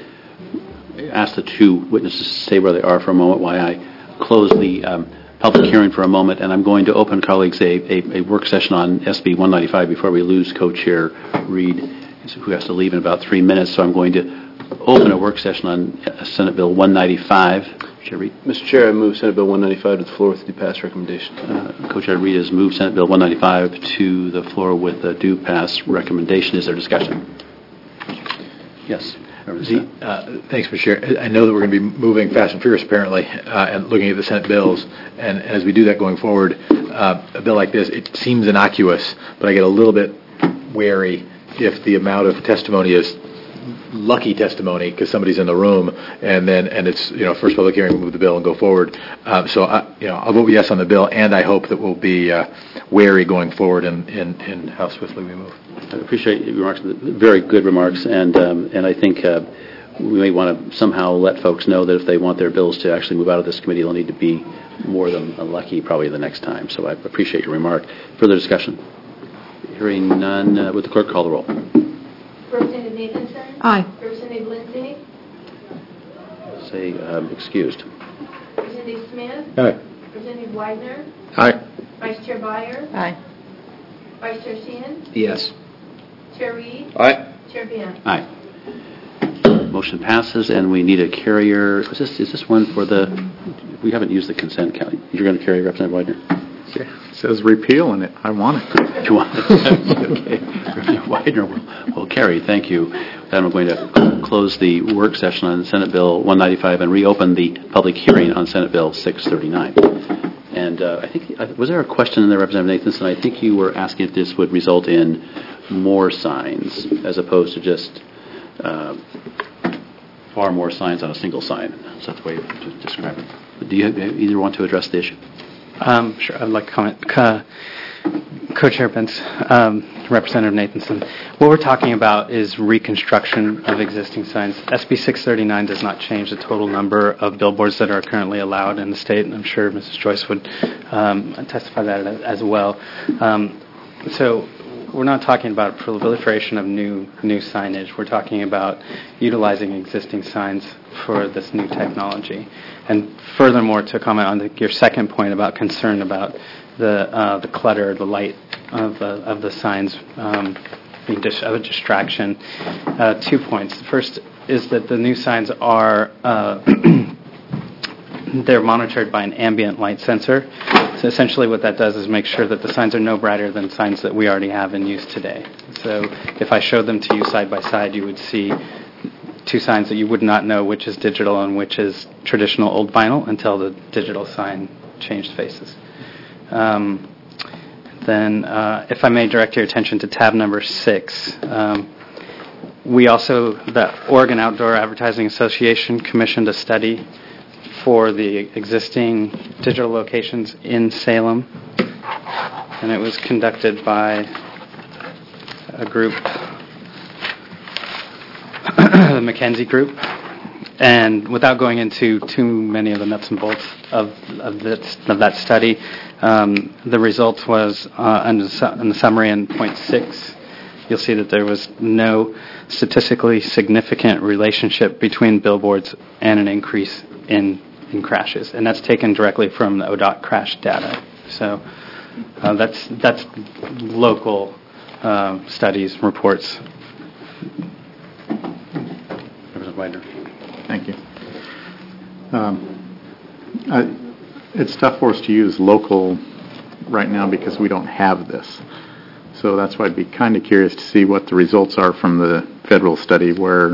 A: ask the two witnesses to stay where they are for a moment while I close the um, public hearing for a moment. And I'm going to open, colleagues, a, a, a work session on S B one ninety-five before we lose Co-Chair Reed, who has to leave in about three minutes. So I'm going to open a work session on Senate Bill one ninety-five. Chair Reed.
D: Mister Chair, I move Senate Bill one ninety-five to the floor with the due pass recommendation.
A: Uh, Co-Chair Reed has moved Senate Bill one ninety-five to the floor with the due pass recommendation. Is there discussion? Yes.
H: The, uh, thanks, Mister Chair. I know that we're going to be moving fast and furious, apparently, uh, and looking at the Senate bills. And, and as we do that going forward, uh, a bill like this, it seems innocuous, but I get a little bit wary if the amount of testimony is lucky testimony because somebody's in the room, and then and it's you know first public hearing, we'll move the bill and go forward. Uh, so I, you know I'll vote yes on the bill, and I hope that we'll be uh, wary going forward in, in, in how swiftly we move.
A: I appreciate your remarks, very good remarks, and um, and I think uh, we may want to somehow let folks know that if they want their bills to actually move out of this committee, they'll need to be more than lucky probably the next time. So I appreciate your remark. Further discussion? Hearing none, uh, would the clerk call the roll?
M: Representative Nathanson?
P: Aye.
M: Representative Lindsay?
A: Say um, excused.
M: Representative Smith?
H: Aye.
M: Representative Widener?
J: Aye.
M: Vice Chair Byer?
I: Aye.
M: Vice Chair Sheehan?
H: Yes.
M: Chair Reed?
J: Aye.
M: Chair Bian?
A: Aye. Motion passes, and we need a carrier. Is this is this one for the? We haven't used the consent count. You're going to carry Representative Widener?
J: Yeah, it says repeal in it. I want it.
A: You want it? Okay. Representative Widener will, will carry. Thank you. Then I'm going to close the work session on Senate Bill one ninety-five and reopen the public hearing on Senate Bill six thirty-nine. And uh, I think, was there a question in there, Representative Nathanson? I think you were asking if this would result in more signs as opposed to just uh, far more signs on a single sign. Is that the way to describe it? Do you either want to address the issue?
O: Um, sure, I'd like to comment. Co- Co-Chair Pence, um, Representative Nathanson, what we're talking about is reconstruction of existing signs. S B six thirty-nine does not change the total number of billboards that are currently allowed in the state, and I'm sure Missus Joyce would um, testify that as well. Um, so we're not talking about proliferation of new new signage. We're talking about utilizing existing signs for this new technology. And furthermore, to comment on the, your second point about concern about the uh, the clutter, the light of uh, of the signs, um, being dis- of a distraction. Uh, two points. The first is that the new signs are uh, they're monitored by an ambient light sensor. So essentially what that does is make sure that the signs are no brighter than signs that we already have in use today. So if I showed them to you side by side, you would see two signs that you would not know which is digital and which is traditional old vinyl until the digital sign changed faces. Um, then uh, if I may direct your attention to tab number six. Um, we also, the Oregon Outdoor Advertising Association commissioned a study for the existing digital locations in Salem, and it was conducted by a group, the McKinsey Group. And without going into too many of the nuts and bolts of of, this, of that study, um, the results was uh, in, the su- in the summary in point six. You'll see that there was no statistically significant relationship between billboards and an increase in in crashes, and that's taken directly from the O D O T crash data. So uh, that's that's local uh, studies, reports. Representative Widener.
J: Thank you. Um, I, it's tough for us to use local right now because we don't have this. So that's why I'd be kind of curious to see what the results are from the federal study where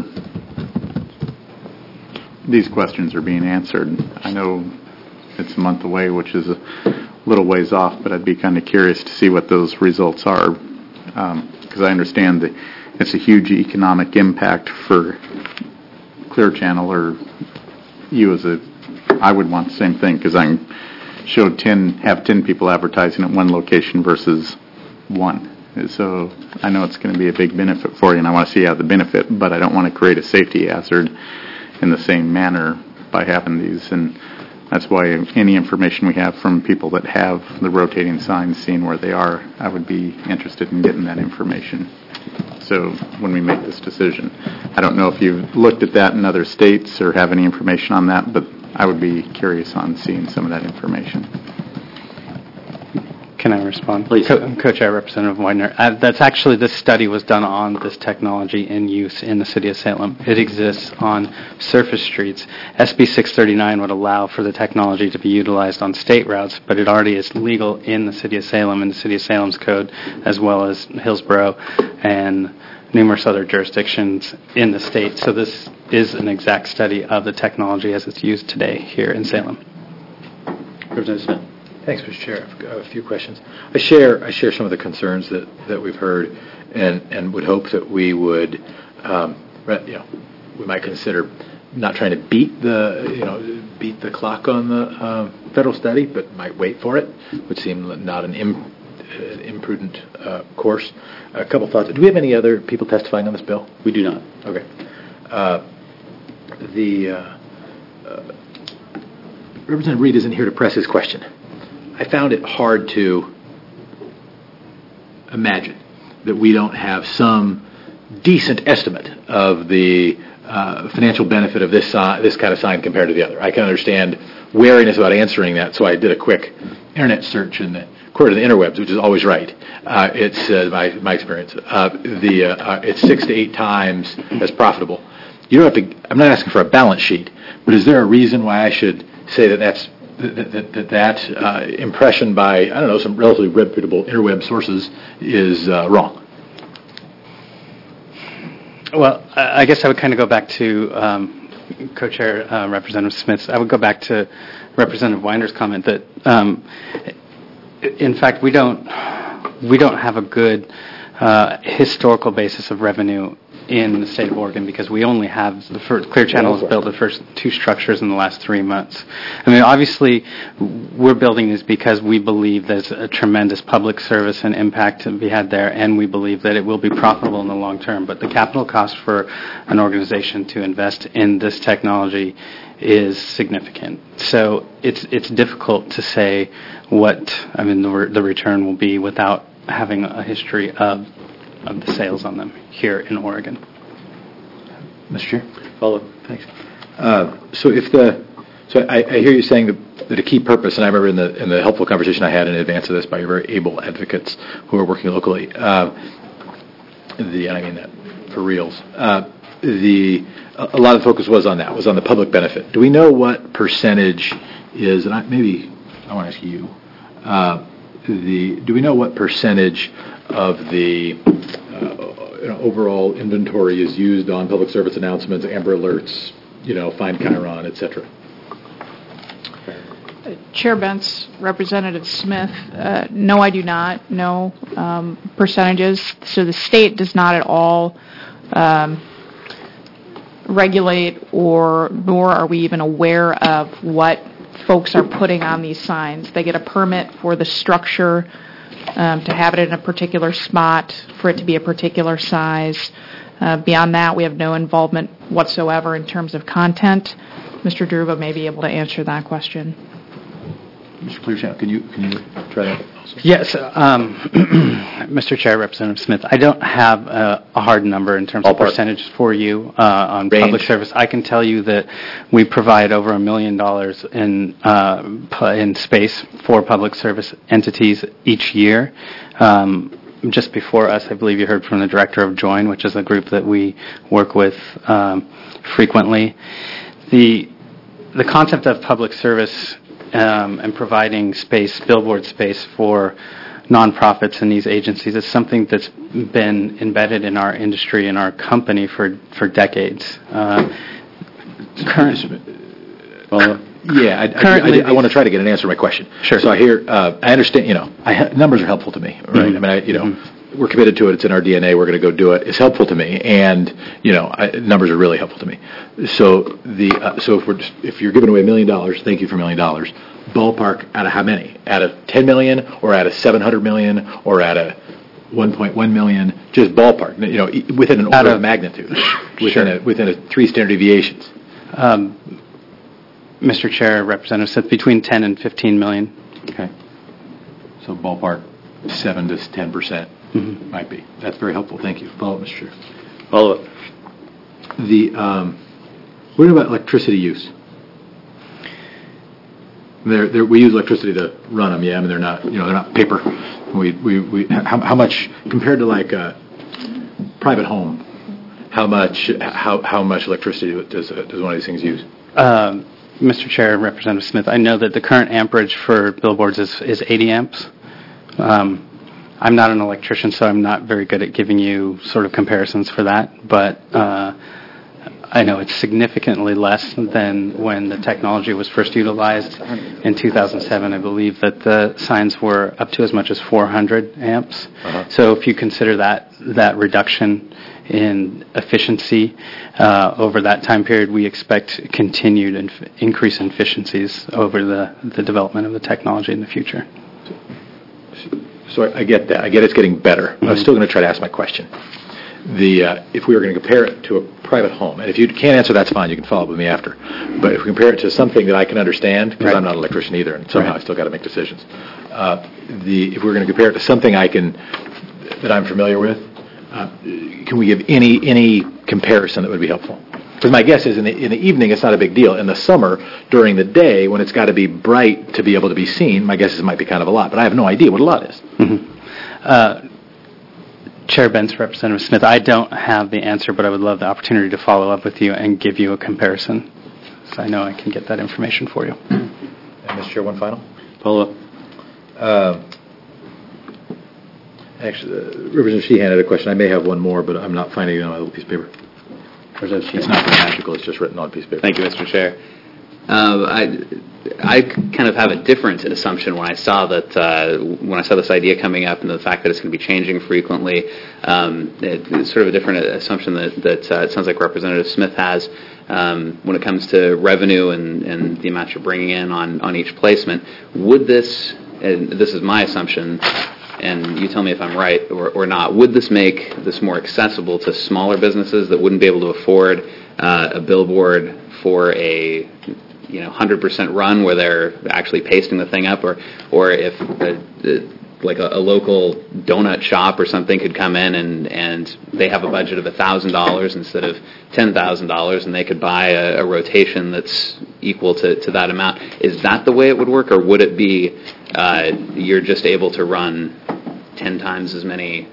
J: these questions are being answered. I know it's a month away, which is a little ways off, but I'd be kind of curious to see what those results are, because um, I understand that it's a huge economic impact for Clear Channel, or you as a, I would want the same thing, because I showed ten, have ten people advertising at one location versus one. So I know it's going to be a big benefit for you, and I want to see how the benefit, but I don't want to create a safety hazard in the same manner by having these, and that's why any information we have from people that have the rotating signs, seeing where they are, I would be interested in getting that information. So when we make this decision, I don't know if you've looked at that in other states or have any information on that, but I would be curious on seeing some of that information.
O: Can I respond?
A: Please.
O: Co- Co-Chair Representative Widener. Uh, that's actually, this study was done on this technology in use in the city of Salem. It exists on surface streets. S B six thirty-nine would allow for the technology to be utilized on state routes, but it already is legal in the city of Salem and the city of Salem's code, as well as Hillsborough and numerous other jurisdictions in the state. So this is an exact study of the technology as it's used today here in Salem.
A: Representative Smith.
H: Thanks, Mister Chair. I've got a few questions. I share I share some of the concerns that, that we've heard, and, and would hope that we would, um, you know, we might consider not trying to beat the you know beat the clock on the uh, federal study, but might wait for it. Would seem not an im, uh, imprudent uh, course. A couple thoughts. Do we have any other people testifying on this bill?
A: We do not.
H: Okay. Uh, the uh, uh, Representative Reed isn't here to press his question. I found it hard to imagine that we don't have some decent estimate of the uh, financial benefit of this si- this kind of sign compared to the other. I can understand wariness about answering that, so I did a quick internet search in the according to the interwebs, which is always right. Uh, it's uh, my my experience. Uh, the uh, uh, it's six to eight times as profitable. You don't have to. I'm not asking for a balance sheet, but is there a reason why I should say that that's that that, that, that uh, impression by, I don't know, some relatively reputable interweb sources is uh, wrong?
O: Well, I guess I would kind of go back to um, Co-Chair uh, Representative Smith's. I would go back to Representative Weiner's comment that, um, in fact, we don't we don't have a good uh, historical basis of revenue in the state of Oregon because we only have the first, Clear Channel has built the first two structures in the last three months. I mean, obviously, we're building this because we believe there's a tremendous public service and impact to be had there, and we believe that it will be profitable in the long term. But the capital cost for an organization to invest in this technology is significant. So it's it's difficult to say what I mean the, re- the return will be without having a history of of the sales on them here in Oregon.
H: Mister Chair?
A: Follow.
H: Thanks. Uh, so if the, so I, I hear you saying that, that a key purpose, and I remember in the in the helpful conversation I had in advance of this by your very able advocates who are working locally, uh, the, and I mean that for reals, uh, the, a a lot of the focus was on that, was on the public benefit. Do we know what percentage is, and I, maybe, I want to ask you, uh, the, do we know what percentage of the uh, you know, overall inventory is used on public service announcements, Amber Alerts, you know, Find Chiron, et cetera?
P: Chair Bentz, Representative Smith, uh, no, I do not know um, percentages. So the state does not at all um, regulate, or nor are we even aware of what folks are putting on these signs. They get a permit for the structure um, to have it in a particular spot, for it to be a particular size. Uh, beyond that, we have no involvement whatsoever in terms of content. Mister Druva may be able to answer that question.
H: Mister Clearchannel, can you can you try that also?
O: Yes, um, Mister Chair, Representative Smith, I don't have a, a hard number in terms
H: Ballpark.
O: of percentage for you uh, on
H: Range.
O: public service. I can tell you that we provide over a million dollars in uh, pu- in space for public service entities each year. Um, just before us, I believe you heard from the director of Join, which is a group that we work with um, frequently. The the concept of public service Um, and providing space, billboard space for nonprofits and these agencies is something that's been embedded in our industry and our company for, for decades. Uh, current,
H: well, yeah, I, I,
O: currently
H: I, I want to try to get an answer to my question.
O: Sure.
H: So I hear, uh, I understand, you know, I ha- numbers are helpful to me, right?
O: Mm-hmm.
H: I mean, I, you know, mm-hmm. we're committed to it. It's in our D N A. We're going to go do it. It's helpful to me, and you know, I, numbers are really helpful to me. So the uh, so if we're just, if you're giving away a million dollars, thank you for a million dollars. Ballpark out of how many? Out of ten million, or out of seven hundred million, or out of one point one million? Just ballpark. You know, e- within an order of, of magnitude, within
O: sure.
H: a, within a three standard deviations.
O: Um, Mister Chair, Representative Smith, between ten and fifteen million.
H: Okay. So ballpark seven to ten percent
O: mm-hmm.
H: might be. That's very helpful. Thank you. Follow up, Mister Chair.
A: Follow up.
H: The um, what about electricity use? They're, they're, we use electricity to run them. Yeah, I mean they're not, you know, they're not paper. We we, we how, how much compared to like a private home? How much how how much electricity does uh, does one of these things use?
O: Um, Mister Chair, Representative Smith, I know that the current amperage for billboards is, is eighty amps. Um, I'm not an electrician, so I'm not very good at giving you sort of comparisons for that, but uh, I know it's significantly less than when the technology was first utilized in two thousand seven. I believe that the signs were up to as much as four hundred amps.
H: Uh-huh.
O: So if you consider that that reduction in efficiency uh, over that time period, we expect continued inf- increase in efficiencies over the, the development of the technology in the future.
H: So I, I get that. I get it's getting better. Mm-hmm. I'm still going to try to ask my question. The uh, if we were going to compare it to a private home, and if you can't answer, that's fine. You can follow up with me after. But if we compare it to something that I can understand, because right. I'm not an electrician either, and somehow right. I still got to make decisions. Uh, the if we're going to compare it to something I can that I'm familiar with, uh, can we give any any comparison that would be helpful? Because my guess is in the, in the evening it's not a big deal. In the summer, during the day, when it's got to be bright to be able to be seen, my guess is it might be kind of a lot. But I have no idea what a lot is.
O: Mm-hmm. Uh, Chair Bentz, Representative Smith, I don't have the answer, but I would love the opportunity to follow up with you and give you a comparison. So I know I can get that information for you.
H: And Mister Chair, one final
A: follow up.
H: Uh, actually, uh, Representative Sheehan had a question. I may have one more, but I'm not finding it on a little piece of paper. It's not grammatical. It's just written on a piece of paper.
N: Thank you, Mister Chair. Uh, I I kind of have a different assumption when I saw that uh, when I saw this idea coming up and the fact that it's going to be changing frequently. Um, it, it's sort of a different assumption that that uh, it sounds like Representative Smith has um, when it comes to revenue and, and the amount you're bringing in on, on each placement. Would this, and this is my assumption, and you tell me if I'm right or, or not, would this make this more accessible to smaller businesses that wouldn't be able to afford uh, a billboard for a you know one hundred percent run where they're actually pasting the thing up, or or if a, a, like a, a local donut shop or something could come in and, and they have a budget of one thousand dollars instead of ten thousand dollars and they could buy a, a rotation that's equal to, to that amount. Is that the way it would work, or would it be uh, you're just able to run ten times as many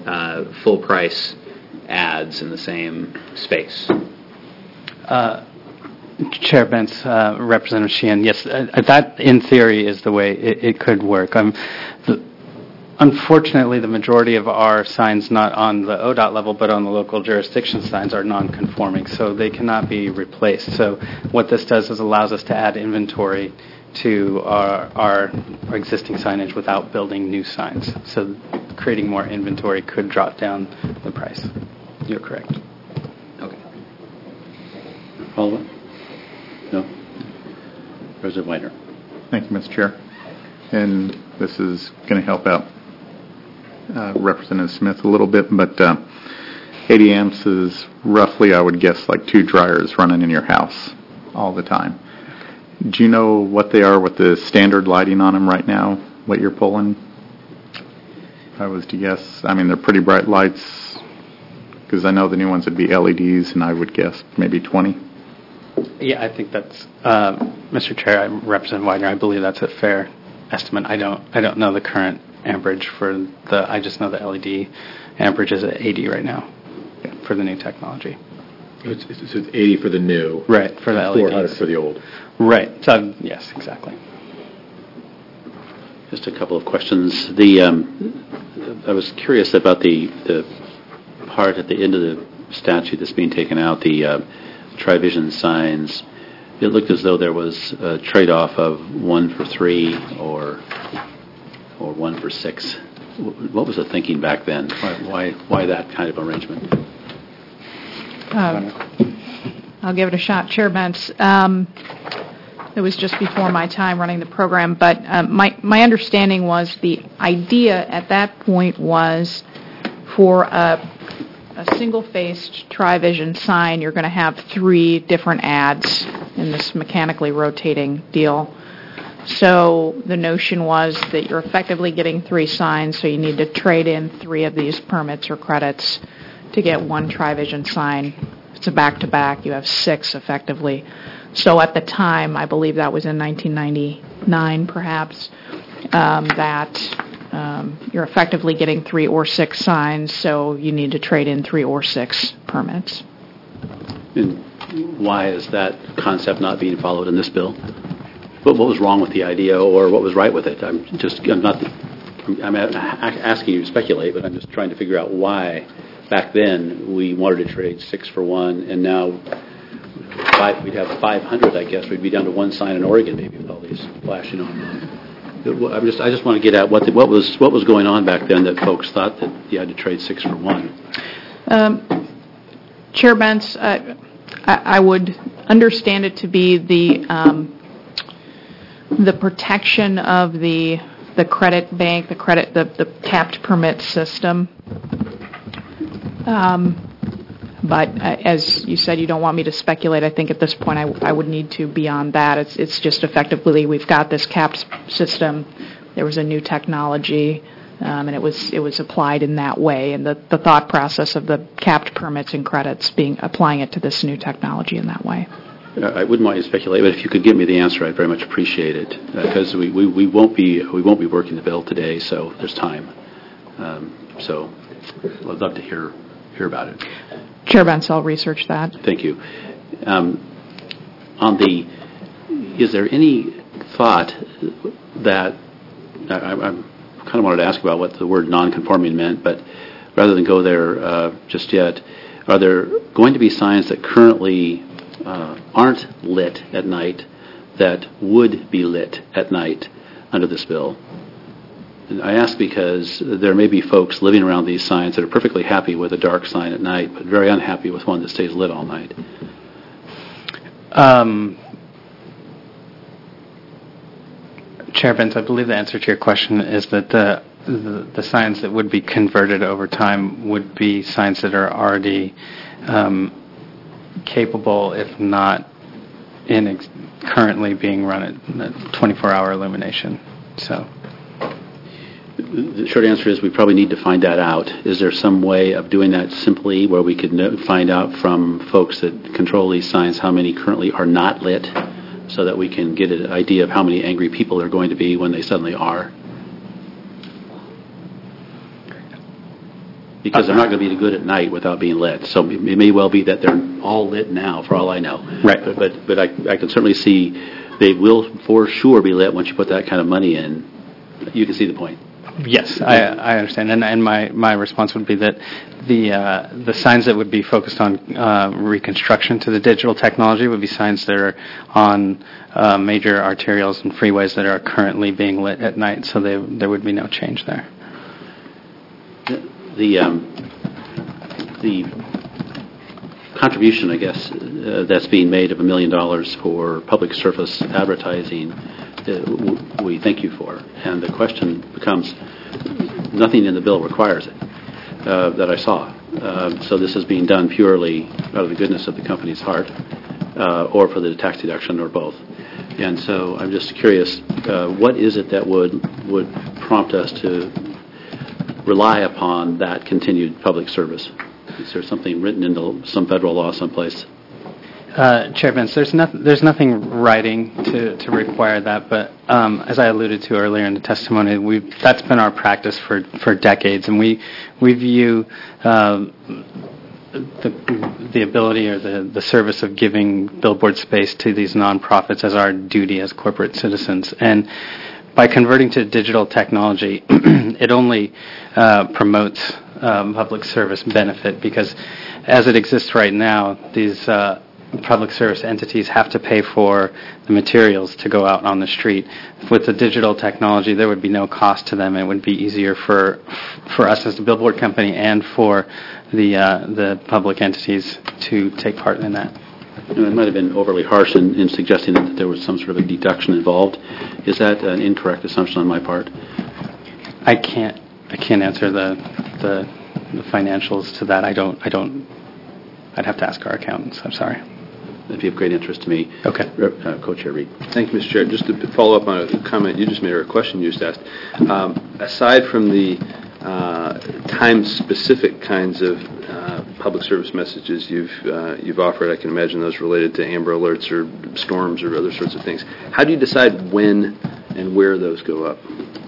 N: uh, full-price ads in the same space?
O: Uh, Chair Bentz, uh, Representative Sheehan, yes, uh, that in theory is the way it, it could work. Um, the, unfortunately, the majority of our signs, not on the O D O T level, but on the local jurisdiction signs, are non-conforming, so they cannot be replaced. So what this does is allows us to add inventory to our, our, our existing signage without building new signs. So creating more inventory could drop down the price. You're correct.
N: Okay.
A: Follow up? No? President Weiner.
J: Thank you, Mister Chair. And this is going to help out uh, Representative Smith a little bit, but uh, eighty amps is roughly, I would guess, like two dryers running in your house all the time. Do you know what they are with the standard lighting on them right now, what you're pulling? If I was to guess, I mean, they're pretty bright lights, because I know the new ones would be L E Ds, and I would guess maybe twenty.
O: Yeah, I think that's, uh, Mister Chair, I Representative Widener, I believe that's a fair estimate. I don't I don't know the current amperage for the, I just know the L E D amperage is at eighty right now for the new technology.
H: It's, it's, it's eighty for the new.
O: Right, for the L E Ds.
H: four hundred for the old.
O: Right, so, yes, exactly.
A: Just a couple of questions. The um, I was curious about the the part at the end of the statute that's being taken out, the uh, Trivision signs. It looked as though there was a trade-off of one for three or or one for six. What was the thinking back then? Why why, why that kind of arrangement?
P: Uh, I'll give it a shot, Chair Bentz. Um, it was just before my time running the program, but um, my my understanding was the idea at that point was for a a single-faced Trivision sign, you're going to have three different ads in this mechanically rotating deal. So the notion was that you're effectively getting three signs, so you need to trade in three of these permits or credits to get one Trivision sign. It's a back-to-back. You have six effectively. So at the time, I believe that was in nineteen ninety-nine perhaps, um, that Um, you're effectively getting three or six signs, so you need to trade in three or six permits.
A: And why is that concept not being followed in this bill? What, what was wrong with the idea, or what was right with it? I'm just, I'm not, I'm asking you to speculate, but I'm just trying to figure out why back then we wanted to trade six for one, and now five, we'd have five hundred, I guess. We'd be down to one sign in Oregon, maybe, with all these flashing on. I'm just, I just want to get at what the, what was what was going on back then that folks thought that you had to trade six for one.
P: Um, Chair Bentz, uh, I, I would understand it to be the um, the protection of the the credit bank, the credit the, the capped permit system. Um, But uh, as you said, you don't want me to speculate. I think at this point I, I would need to beyond that. It's it's just effectively we've got this capped system. There was a new technology, um, and it was it was applied in that way. And the, the thought process of the capped permits and credits being applying it to this new technology in that way.
A: I wouldn't want you to speculate, but if you could give me the answer, I'd very much appreciate it, because uh, we, we, we won't be we won't be working the bill today, so there's time. Um, so I'd love to hear hear about it.
P: Chair Bentz, I'll research that.
A: Thank you. Um, on the, is there any thought that, I, I kind of wanted to ask about what the word non-conforming meant, but rather than go there uh, just yet, are there going to be signs that currently uh, aren't lit at night that would be lit at night under this bill? And I ask because there may be folks living around these signs that are perfectly happy with a dark sign at night, but very unhappy with one that stays lit all night.
O: Um, Chair Bentz, I believe the answer to your question is that the, the the signs that would be converted over time would be signs that are already um, capable, if not in ex- currently being run at twenty-four hour illumination. So.
A: The short answer is we probably need to find that out. Is there some way of doing that simply where we could know, find out from folks that control these signs how many currently are not lit so that we can get an idea of how many angry people are going to be when they suddenly are? Because they're not going to be good at night without being lit. So it may well be that they're all lit now, for all I know.
O: Right.
A: But but, but I, I can certainly see they will for sure be lit once you put that kind of money in. You can see the point.
O: Yes, I, I understand, and, and my, my response would be that the uh, the signs that would be focused on uh, reconstruction to the digital technology would be signs that are on uh, major arterials and freeways that are currently being lit at night, so they, there would be no change there.
A: The um, the contribution, I guess, uh, that's being made of a million dollars for public service advertising, uh, w- we thank you for. And the question becomes, nothing in the bill requires it uh, that I saw. Uh, so this is being done purely out of the goodness of the company's heart, uh, or for the tax deduction, or both. And so I'm just curious, uh, what is it that would would prompt us to rely upon that continued public service? Is there something written into some federal law someplace?
O: Uh, Chair Vance, there's, no, there's nothing writing to, to require that, but um, as I alluded to earlier in the testimony, we've, that's been our practice for, for decades, and we we view uh, the, the ability or the, the service of giving billboard space to these nonprofits as our duty as corporate citizens. And by converting to digital technology, it only uh, promotes um, public service benefit, because as it exists right now, these uh, public service entities have to pay for the materials to go out on the street. With the digital technology, there would be no cost to them. It would be easier for for us as the billboard company and for the uh, the public entities to take part in that.
A: You know, it might have been overly harsh in, in suggesting that there was some sort of a deduction involved. Is that an incorrect assumption on my part?
O: I can't I can't answer the the, the financials to that. I don't I don't. I'd have to ask our accountants. I'm sorry.
A: That'd be of great interest to me.
O: Okay.
A: Uh, Co-Chair Reed.
D: Thank you, Mister Chair. Just to follow up on a comment you just made, or a question you just asked, um, aside from the uh, time-specific kinds of uh, public service messages you've uh, you've offered, I can imagine those related to Amber Alerts or storms or other sorts of things. How do you decide when and where those go up?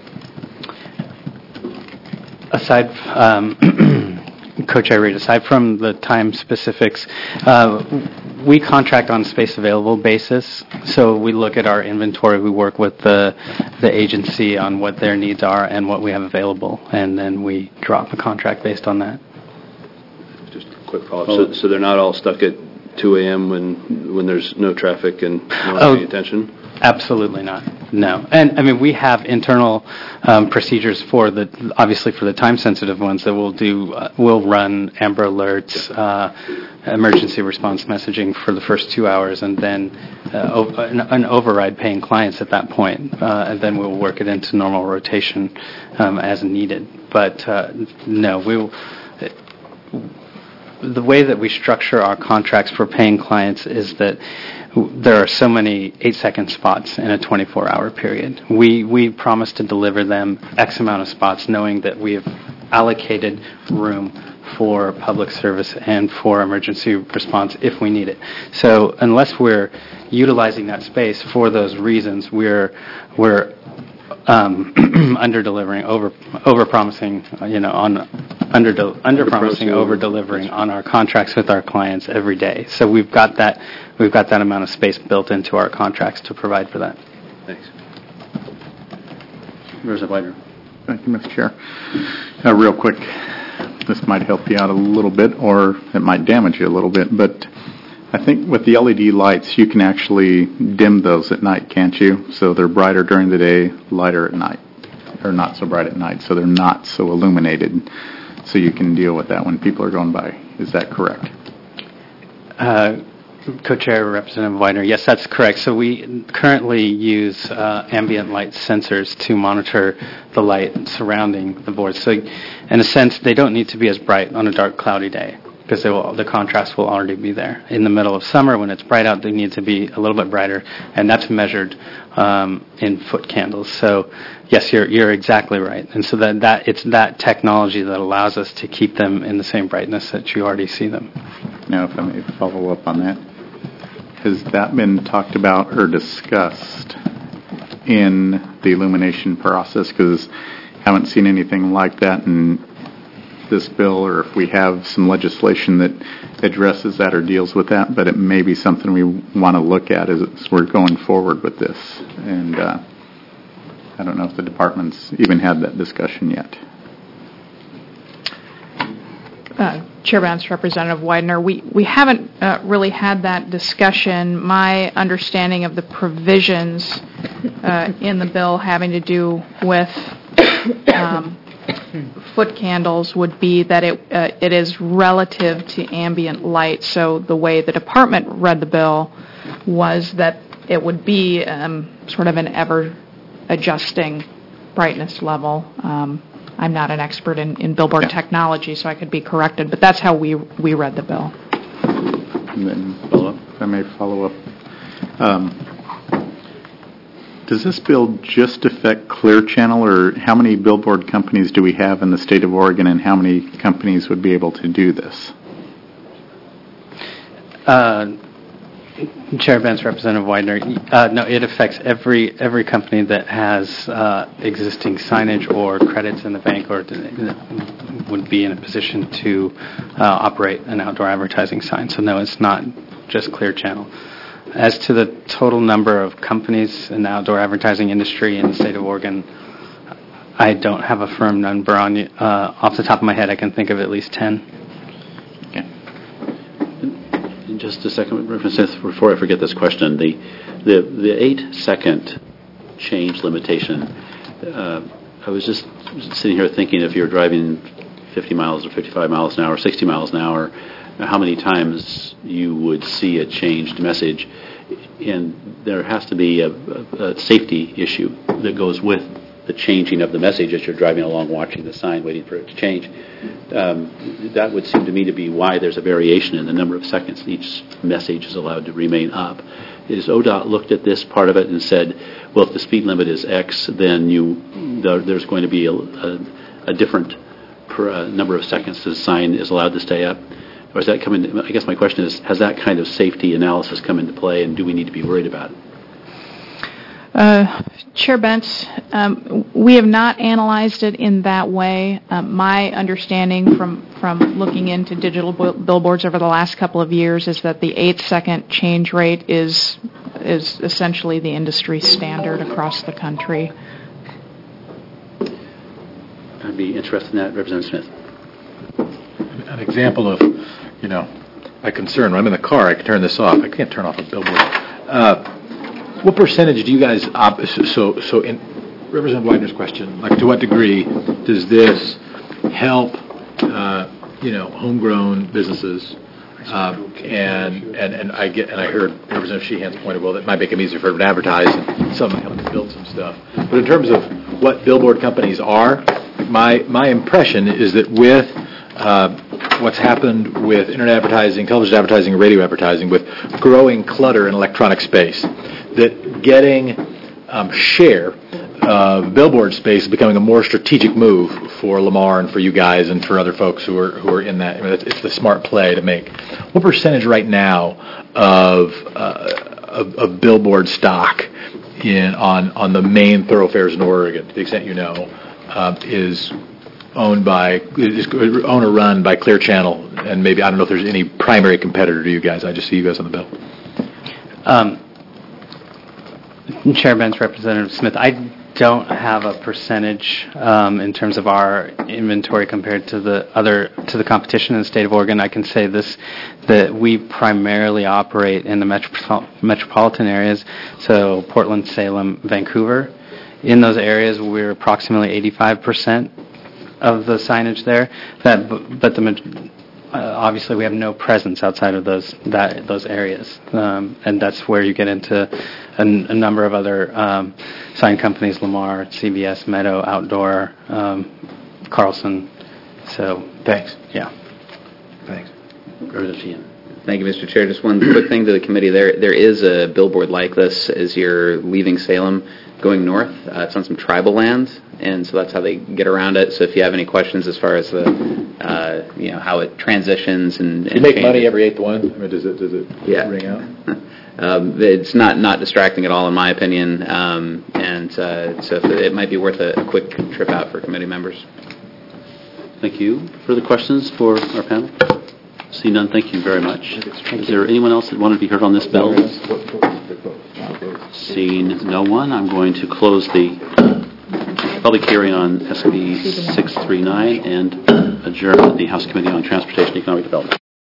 O: Aside, um, Co-Chair Reed, aside from the time specifics, uh, we contract on a space available basis. So we look at our inventory. We work with the the agency on what their needs are and what we have available, and then we drop a contract based on that.
D: Just a quick follow-up. So, so they're not all stuck at two a.m. when when there's no traffic and no one
O: oh,
D: paying attention?
O: Absolutely not. No. And, I mean, we have internal um, procedures for the, obviously for the time-sensitive ones that we'll do, uh, we'll run Amber Alerts, uh, emergency response messaging for the first two hours, and then uh, o- an, an override paying clients at that point, uh, and then we'll work it into normal rotation um, as needed. But, uh, no, we will... The way that we structure our contracts for paying clients is that there are so many eight-second spots in a twenty-four hour period. We we promise to deliver them X amount of spots, knowing that we have allocated room for public service and for emergency response if we need it. So unless we're utilizing that space for those reasons, we're we're um, under delivering, over over promising, you know, on under under promising, over delivering on our contracts with our clients every day. So we've got that we've got that amount of space built into our contracts to provide for that.
D: Thanks.
A: Where's the Widener?
J: Thank you, Mister Chair. Uh, real quick, this might help you out a little bit, or it might damage you a little bit, but I think with the L E D lights, you can actually dim those at night, can't you? So they're brighter during the day, lighter at night, or not so bright at night, so they're not so illuminated. So you can deal with that when people are going by. Is that correct?
O: Uh, Co-Chair Representative Widener, yes, that's correct. So we currently use uh, ambient light sensors to monitor the light surrounding the board. So in a sense, they don't need to be as bright on a dark, cloudy day, because they will, the contrast will already be there. In the middle of summer, when it's bright out, they need to be a little bit brighter, and that's measured um, in foot candles. So, yes, you're you're exactly right. And so that, that it's that technology that allows us to keep them in the same brightness that you already see them.
J: Now, if I may follow up on that, has that been talked about or discussed in the illumination process? Because I haven't seen anything like that, and this bill or if we have some legislation that addresses that or deals with that, but it may be something we want to look at as we're going forward with this. And uh, I don't know if the department's even had that discussion yet.
P: Uh, Chair Vance, Representative Widener, we, we haven't uh, really had that discussion. My understanding of the provisions uh, in the bill having to do with um, foot candles would be that it uh, it is relative to ambient light. So the way the department read the bill was that it would be um, sort of an ever-adjusting brightness level. Um, I'm not an expert in, in billboard yeah. technology, so I could be corrected, but that's how we we read the bill.
J: And then, follow up. If I may follow up. Um, does this bill just affect Clear Channel, or how many billboard companies do we have in the state of Oregon, and how many companies would be able to do this?
O: Uh, Chair Vance, Representative Widener, uh, no, it affects every every company that has uh, existing signage or credits in the bank or to, would be in a position to uh, operate an outdoor advertising sign. So no, it's not just Clear Channel. As to the total number of companies in the outdoor advertising industry in the state of Oregon, I don't have a firm number on you. Uh, off the top of my head, I can think of at least ten.
A: Just a second, Reverend Smith, before I forget this question, the the, the eight-second change limitation, uh, I was just sitting here thinking if you're driving fifty miles or fifty-five miles an hour, sixty miles an hour, how many times you would see a changed message. And there has to be a, a, a safety issue that goes with the changing of the message as you're driving along, watching the sign, waiting for it to change. Um, that would seem to me to be why there's a variation in the number of seconds each message is allowed to remain up. Is O D O T looked at this part of it and said, well, if the speed limit is X, then you there, there's going to be a, a, a different per, uh, number of seconds the sign is allowed to stay up? Or is that coming? I guess my question is, has that kind of safety analysis come into play, and do we need to be worried about it?
P: Uh, Chair Bentz, um, we have not analyzed it in that way. Um, my understanding from, from looking into digital b- billboards over the last couple of years is that the eight-second change rate is is essentially the industry standard across the country.
A: I'd be interested in that, Representative Smith.
H: An example of, you know, my concern, when I'm in the car, I can turn this off. I can't turn off a billboard. Uh, What percentage do you guys, op- so so in Representative Widener's question, like to what degree does this help, uh, you know, homegrown businesses? Uh, and, and and I get and I heard Representative Sheehan's point, well, that might make them easier for them to advertise, and some might help them build some stuff. But in terms of what billboard companies are, my my impression is that with uh, what's happened with internet advertising, television advertising, and radio advertising, with growing clutter in electronic space, that getting um, share uh, billboard space is becoming a more strategic move for Lamar and for you guys and for other folks who are who are in that. I mean, it's, it's the smart play to make. What percentage right now of uh, of, of billboard stock in on on the main thoroughfares in Oregon, to the extent you know, uh, is owned by is owned or run by Clear Channel? And maybe I don't know if there's any primary competitor to you guys. I just see you guys on the bill.
O: Um, Chair Bench, Representative Smith, I don't have a percentage um, in terms of our inventory compared to the other to the competition in the state of Oregon. I can say this, that we primarily operate in the metro- metropolitan areas, so Portland, Salem, Vancouver. In those areas, we're approximately eighty-five percent of the signage there. That, but the Uh, obviously, we have no presence outside of those that those areas, um, and that's where you get into a, a number of other um, sign companies: Lamar, C B S, Meadow, Outdoor, um, Carlson. So,
H: thanks.
O: Yeah,
H: thanks.
N: Thank you, Mister Chair. Just one quick thing to the committee. There, there is a billboard like this as you're leaving Salem, going north. Uh, it's on some tribal land, and so that's how they get around it. So if you have any questions as far as the, uh, you know, how it transitions and, and
H: you make
N: changes.
H: money every eighth one. I mean, does it does it
N: yeah.
H: ring out?
N: um, it's not not distracting at all, in my opinion, um, and uh, so if it might be worth a, a quick trip out for committee members.
A: Thank you. Further questions for our panel? See none, thank you very much. Is there anyone else that wanted to be heard on this bill? Seeing no one, I'm going to close the public hearing on S B six thirty-nine and adjourn the House Committee on Transportation and Economic Development.